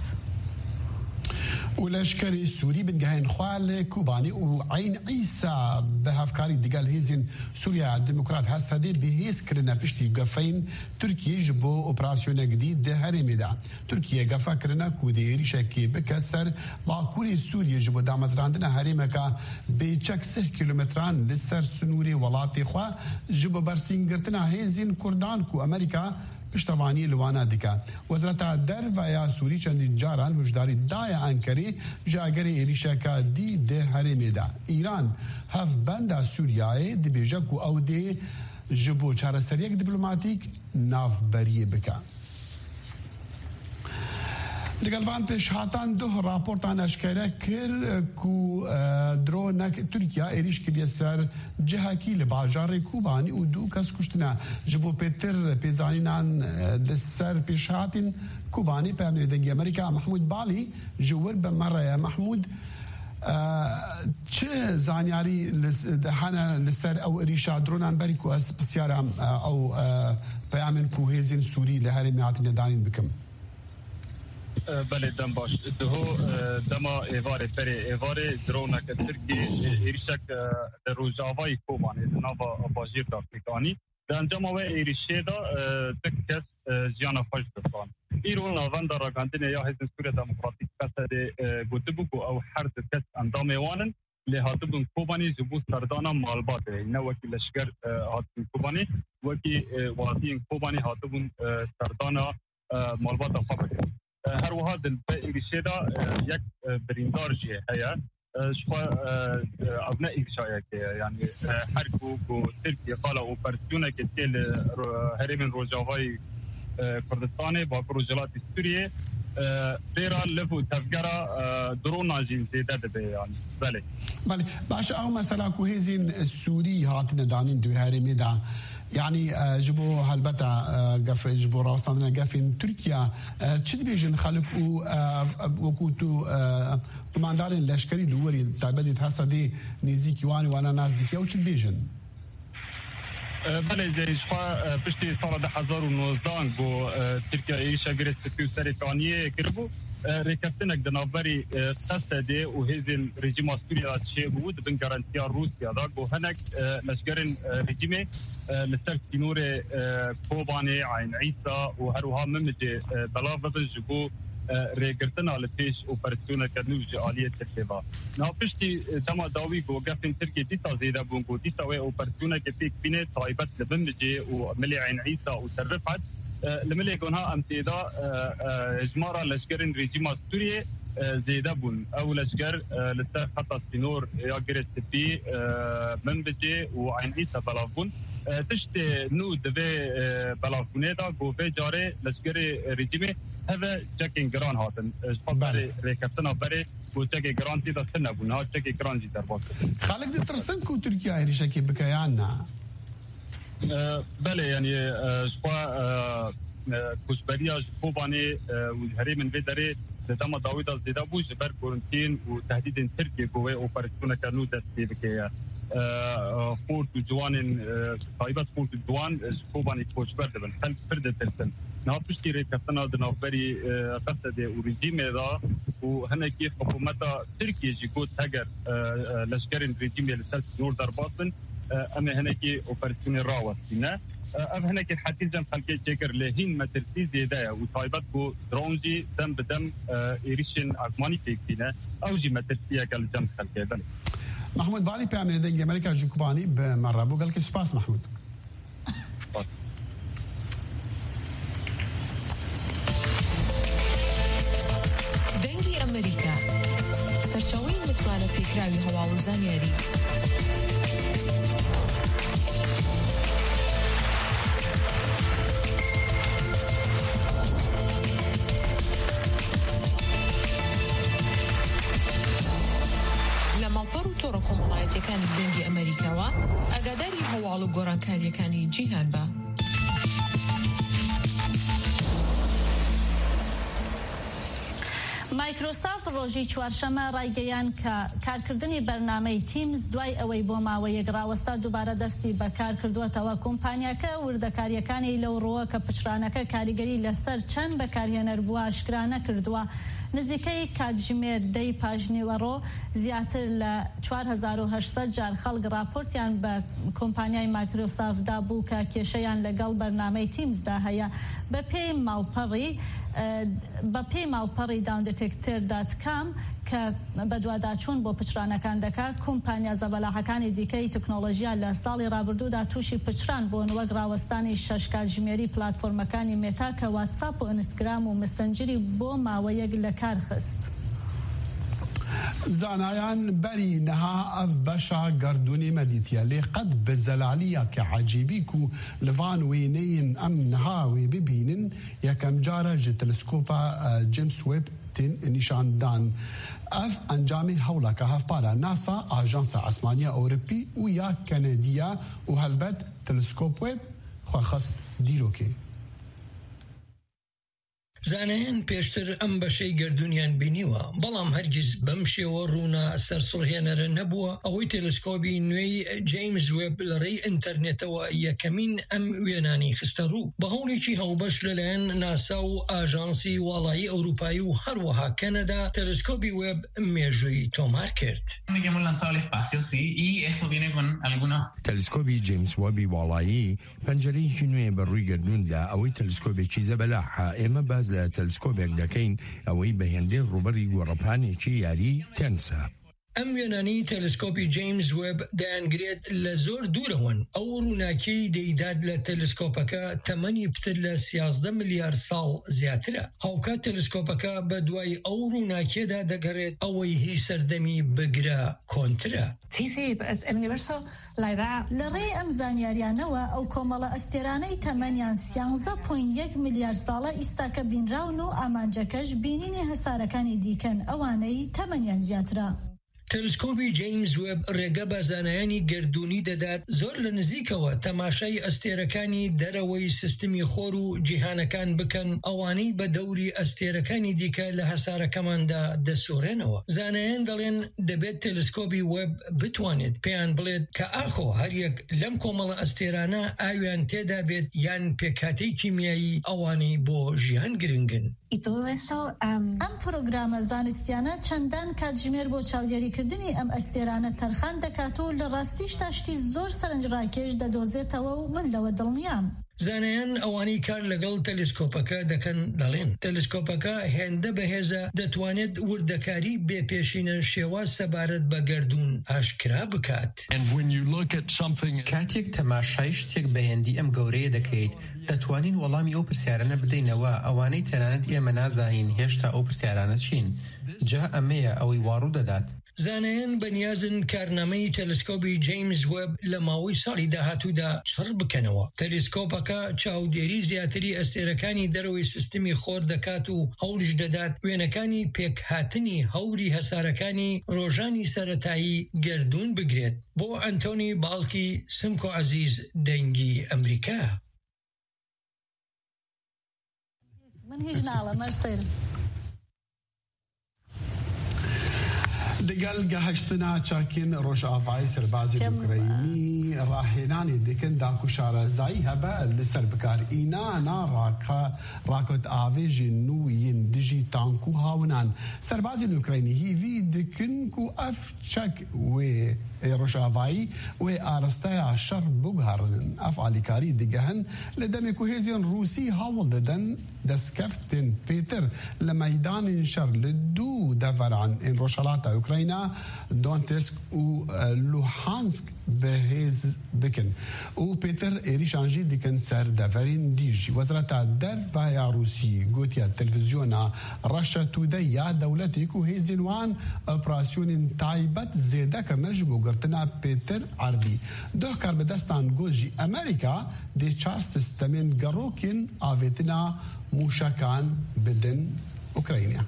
و لەشکری سووری بنگەهێن خوا لە کوبانی و عین عیسا بە هەفکاری دیگەل هێزین سووریا دموکرات هەستەدێ بەهێزکردنە پشتی گەفەین تورکیش بۆ ئۆپراسیۆنێکدی دە هەرێمیدا. تورکیە گەفەکردنە کو دێریشێکی بکە سەر باکووری سووریەش بۆ دامەزراندنە هەرێمەکە بێچەک سه کیلومتران لەسەر سنووری وڵاتی خوا ji بۆ بەرسینگرتنە هێزین کوردان و ئەمریکا پشتوانی لوانا دیکە. وەزارەتە دەرڤایە سووری چەندین جاران هشداری دایە ئەنکەری ژاگەری ێریشەکە دی دێ هەرێمێدا. ئیران هەفبەندا سووریایە دبێژەک و ئەو دێ ji بۆ چارەسەریەک دیپلۆماتیک ناوبەریە بکە. لەگەڵوان پێشهاتان دوه راپۆرتان ئەشکەرە کرد کو درۆنێک تورکیا ێریش کردیە سەر جهەکی لە باژارێ کوبانی و دوو کەس کوشتنە ji بۆ پێتر پێزانینان لەسەر پێشهاتین کوبانی پەیامەری دەنگی ئەمریکا محمود بالی ji wir بە مەڕەیە محمود چه زانیاری هەنە لەسەر ئەو ئێریشا درۆنان بەری کو ئەس پرسیارە ئەو پەیامن کو هێزین سووری لە هەرێمی هاتنە دانین بکەم بله دم باش دهو دما ایواره پره ایواره درونک ترکی ایریشک روزاوای کوبانی ناوا باجیر دافریکانی در انجام و ایریشه دا تکس زیان خوش دستان ایرون ناوان در راگاندین یا حزب سوریه دموکراتیک کسر گوته بگو او هر کس اندام وانن لهاتبون کوبانی زبو سردانا مالبات نه وکی لشکر هاتبون کوبانی وکی واتین کوبانی هاتبون سردانا مالبات خوابه هر وها دل ایریشه دا یک بریندار جیه هیا شفا ابناء ایریشایه که یعنی هر کو کو ترکیه قالا اوپراسیونه که تیل هرمین روجاوای کردستان با پروژلات سوریه دیرا لفو تفگرا درون ناجین زیده ده یعنی بله بله باشه او مثلا کو هزین سوری هاتن دانین دو هرمی دا يعني جبو هالبتا قف جبو راستان قفين تركيا تشد بيجن خلق وكوتو كماندارين لشكري لوري تابدي تحسا دي نزيكي واني وانا ناس ديكي او تشد بيجن بله زي شفا پشتی سال ده هزار و نوزدان بو ترکیه ایشا گرست پیو سریکانیه کربو ریکفتنک دنابری قصه ده و هزین رژیم سوریا چه بود بن گارانتیا روسیا دا گو هنک لشگرن رژیم لسر سینور کوبانه عین عیسا و هروها ممجه بلا ببن جبو ریگرتنا لپیش اپراسیون کردنو جعالیه ترکیبا نا پشتی دما داوی گو گفتن ترکی دیسا زیده بون گو دیسا و اپراسیون که پیک بینه طایبت لبنجه و ملی عین عیسا و ترفت لملی گونها امتیدا اجمارا لشکرین رژیم سوریه زیده بون او لشکر لسر خطا سینور یا گرست بی منبجه و عین عیسا بلا بون تشت نو دوی بلاکونه دا گوه جاره لشکر رژیم هذا چکین گران هاتن بله ریکفتنا بره گو چکی گران تیدا سنه بون ها چکی گران جی در باز خالق دی ترسن کو ترکیه ایریشه که بکیاننا بله یعنی شپا کشبریا کوبانی و هری من بدره دما داوود از دیدا بوج بر کورنتین و تهدید ترکیه گوه اپراسیون کنو دستی بکیه خورد و جوان طایبت خورد و جوان کوبانی کشبر دبن خلق فرد ترسن نه پشتی ریکفتنا دنابری قصده و رژیم دا و هنکی حکومت ترکیه جی گوت هگر لشکرین رژیم لسل نور در باطن اما هنکی اپراسیون راوستینه اف هنکی حتی جم خلقی چکر لهین مترسی زیده و طایبت کو درونجی دم بدم ایریشن اگمانی پیکتینه او جی مترسی اکل جم خلقی بله محمود بالی پیامیر دنگی امریکا جوکوبانی به مرابو گل که سپاس محمود دنگی امریکا سرچاوی متوانه پیکراوی هواوزانیاری لەماڵپەڕ و تۆڕە کۆمەڵایەتیەکانی دەنگی ئەمریکاوە ئاگاداری هەواڵ و گۆڕانکاریەکانی جیهان بە. مایکرۆسافت ڕۆژی چوارشەمە ڕایگەیان کە کارکردنی بەرنامەی تیمز دوای ئەوەی بۆ ماوەیەک ڕاوەستا دووبارە دەستی بەکار کردووەتەوە کۆمپانیاکە وردەکاریەکانی لەو ڕۆوە کە پچرانەکە کاریگەری لەسەر چەند بەکارهێنەر بووە ئاشکرا نەکردووە. نزیکەی کاتژمێر دەی پاژنیوەڕۆ زیاتر لە چوار هەزار و هەشت جار خەڵک راپۆرتیان بە کۆمپانیای مایکرۆسافتدا بوو کە کێشەیان لەگەڵ بەرنامەی تیمزدا هەیە. بە پێی ماوپەڕی بە پێی ماوپەڕی داوندتێکتر دات کام کە بەدواداچوون بۆ پچرانەکان دەکات کۆمپانیا زەبەلاحەکانی دیکەی تەکنۆلۆژیا لە ساڵی ڕابردوودا تووشی پچران بۆن وەک ڕاوەستانی شەش کاتژمێری پلاتفۆرمەکانی مێتا کە واتساپ و ئینستاگرام و مسەنجری بۆ ماوەیەک لە کار خست. زانایان بری نها اف بشا گردونی مدیتیا لی قد بزلالیا که عجیبی کو لوان وینین ام نها وی ببینن یکم جارا جه تلسکوپا جیمس ویب تین نشان دان اف انجامی حولا که هف پارا ناسا آژانس اسمانیا اوروپی و یا کندیا و هلبت تلسکوپ ویب خواست دیرو که زانایان پێشتر ئەم بەشەی گردونیان بینیوە بەڵام هەرگیز بەم شێوە ڕوونا سەرسوڕهێنەرە نەبووە ئەوەی تێلسکۆپی نوێی جەیمز وێب لەڕێی ئینتەرنێتەوە یەکەمین ئەم وێنانی خستە ڕوو بە هەوڵێکی هەڵبەش لەلایەن ناسا و ئاژانسی وڵایی ئەوروپایی و هەروەها کەنەدا تێلسکۆپی وێب مێژووی تۆمار کرد. تەلسکۆپی جیمس وێبی وڵایی پەنجەرەیەکی نوێ بەڕووی گردوندا ئەوەی تەلسکۆپێکی زەبەلاحە ئێمە باز لە تەلسکۆپێک دەکەین ئەوەی بە هێندەی ڕوبەری گۆڕەپانێکی یاری تەنسە. ئەم وێنانی تەلسکۆپی جیمز وێب دەیانگرێت لە زۆر دوورەوەن ئەو ڕووناکیی دەیدات لە تەلسکۆپەکە تەمەنی پتر لە سیازدە ملیار ساڵ زیاترە هاوکات تەلسکۆپەکە بە دوای ئەو ڕووناکیەدا دەگەڕێت ئەوەی هی سەردەمی بگرە کۆنترە. لە ڕێی ئەم زانیاریانەوە ئەو کۆمەڵە ئەستێرانەی تەمەنیان سیانزە پۆینت یەک ملیار ساڵە ئیستاکە بینراون و ئامانجەکەش بینینی هەسارەکانی دیکەن ئەوانەی تەمەنیان زیاترە. تەلسکۆپی جیمز وێب ڕێگە بە زانایانی گردونی دەدات زۆر لە نزیکەوە تەماشای ئەستێرەکانی دەرەوەی سیستمی خۆر و جیهانەکان بکەن ئەوانەی بە دەوری ئەستێرەکانی دیکە لە هەسارەکەماندا دەسوڕێنەوە. زانایان دەڵێن دەبێت تەلسکۆپی وێب بتوانێت پێیان بڵێت کە ئاخۆ هەریەک لەم کۆمەڵە ئەستێرانە ئاویان تێدا بێت یان پێکاتەی کیمیایی ئەوانەی بۆ ژیان گرنگن. ئەم پرۆگرامە زانستیانە چەندان کاتژمێر بۆ چاودێریکردنی ئەم ئەستێرانە تەرخان دەکات و لە ڕاستیش تاشتی زۆر سەرنجڕاکێش دەدۆزێتەوە و من لەوە دڵنیام. زانایان ئەوانەی کار لەگەڵ تەلسکۆپەکە دەکەن دەڵێن تەلسکۆپەکە هێندە بەهێزە دەتوانێت وردەکاری بێپێشینە شێواز سەبارەت بە گەردون ئاشکرا بکات. کاتێک تەماشای شتێک بە هێندی ئەم گەورەیە دەکەیت دەتوانین وەڵامی ئەو پرسیارانە بدەینەوە ئەوانەی تەنانەت ئێمە نازانین هێشتا ئەو پرسیارانە چین جا ئەمەیە ئەوەی واڕوو دەدات. زانایان بەنیازن کارنامەی تەلسکۆپی جیمز وێب لە ماوەی ساڵی داهاتوودا چڕ بکەنەوە. تەلسکۆپەکە چاودێری زیاتری ئەستێرەکانی دەرەوەی سیستمی خۆر دەکات و هەوڵش دەدات وێنەکانی پێکهاتنی هەوری هەسارەکانی ڕۆژانی سەرەتایی گردون بگرێت. بۆ ئەنتۆنی باڵکی سمکۆ عەزیز دەنگی ئەمریکا. من هیچ ناڵە مەرسێر. دەگەل گەهشتنا چاکین ڕۆژئاوای سەربازی ئوکراینی ڕاهێنانی دکن داکو شارەزایی هەبە لەسەر بکارئینانا ڕاکۆت ئاوێژی نوین دژی تانک و هاونان سەربازی ئوکراینی هیوی دکن و ئەف چەک وێ ڕۆژئاوایی وێ ئاراستەیە شەڕ بگهڕن ئەف ئالیکاری دگەهن لە دەمێک و هێزیان رووسی هەوڵ دەدەن دەستکەفتن پێتر لە مەیدانی شەڕ لە دوو دەڤەران ئین ڕۆژهەڵاتە ئوکراینە دۆنتسک و لوهانسک بەهێز بکن و پێتر عێریشانژی دیکن سەر دەڤەرین دیژی وەزارەتە دەربایە رووسی گوتیە تەلڤیزیۆنە ڕەشە توودە یا دەولەتێک و هێزین وان ئۆپراسیۆنین تایبەت زێدەکردنە ji bo girtina pêtir erdî. Duh karbidestan got jî Amerîka dê çar sistemên gerokên avêtina mûşekan bidin Ukraynaya.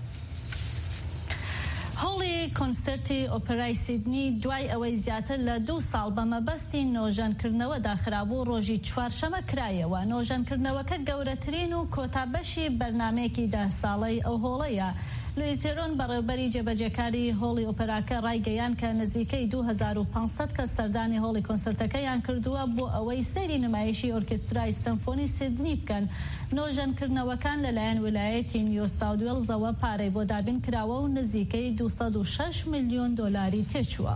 هەوڵی کۆنسەرتی ئۆپێرای سیدنی دوای ئەوەی زیاتر لە دوو ساڵ بە مەبەستی نۆژەنکردنەوەدا خرابوو ڕۆژی چوارشەمە کرایەوە. نۆژەنکردنەوەکە گەورەترین و کۆتابەشی بەرنامەیەکی دە ساڵەی ئەو هۆڵەیە. لویس هێرۆن بەڕێوەبەری جێبەجێکاری هۆڵی ئۆپێراکە ڕایگەیان کە نزیکەی دوو هەزار و پانسەد کەس سەردانی هۆڵی کۆنسەرتەکەیان کردووە بۆ ئەوەی سەیری نمایشی ئۆرکێسترای سمفۆنی سیدنی بکەن. نۆژەنکردنەوەکان لەلایەن ویلایەتی نیو ساوت وێڵزەوە پارەی بۆ دابین کراوە و نزیکەی دووسەد و شەش ملیۆن دۆلاری تێچووە.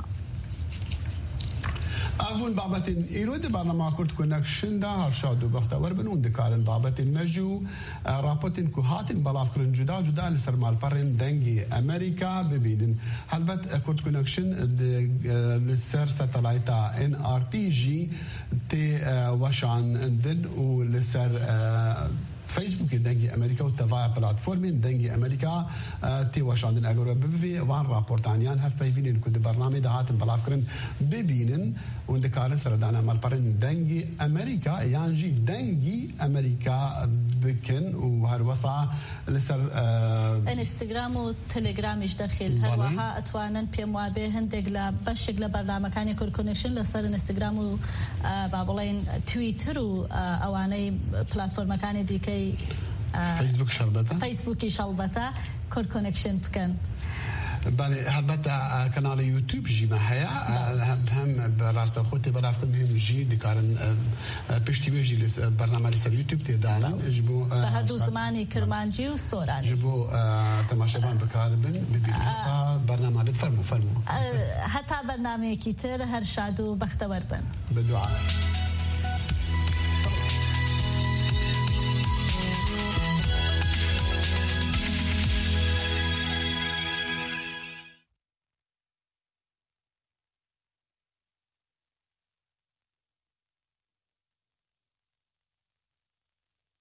ئەڤون بابەتین ئیرۆدە بەرنەما کورد کۆنەکشندا هەرشاد و بەختەوەر بن و دەکارن بابەتین مەژ و راپۆتین کو هاتین بەڵافکردن جودا جودا لەسەر ماڵپەڕێن دەنگی ئەمریکا ببینن. هەلبەت کورد کۆنەکشن لەسەر سەتەلایتە ئێن ئار تی ژی تێ وەشاندن و لەسەر فيسبوك دنگی امریکا و تفاعل پلاتفورمین دنگی امریکا تی واشاندن اگر ببی وان راپورتانیان هف پیوینن کد برنامه دهاتن بلاف کرن ببینن و دکارن سردان عمل پرن دنگی امریکا یعنی دنگی امریکا بکن و هر وصا لسر انستغرام و تلگرامش داخل هر وها اتوانن پیم وابه هندگ لا بشکل برنامه کانی کور کونکشن لسر انستغرام و بابلین تویتر و اوانه پلاتفورم کانی دیکی فیسبوک شلبتا فیسبوکی شلبتا کور کونکشن بکن بله البته کانال یوتیوب جی ما هيا هم براست خودت بلاف کنیم جی دکارن پشتیوی جی برنامه لسر یوتیوب تدانن جبو به هر دو زمانی کرمانجی و سورانی جبو تماشاگران بکاربن ببینید برنامه بتفرمو فرمو حتی برنامه کیتر هر شادو بختور بن بدعا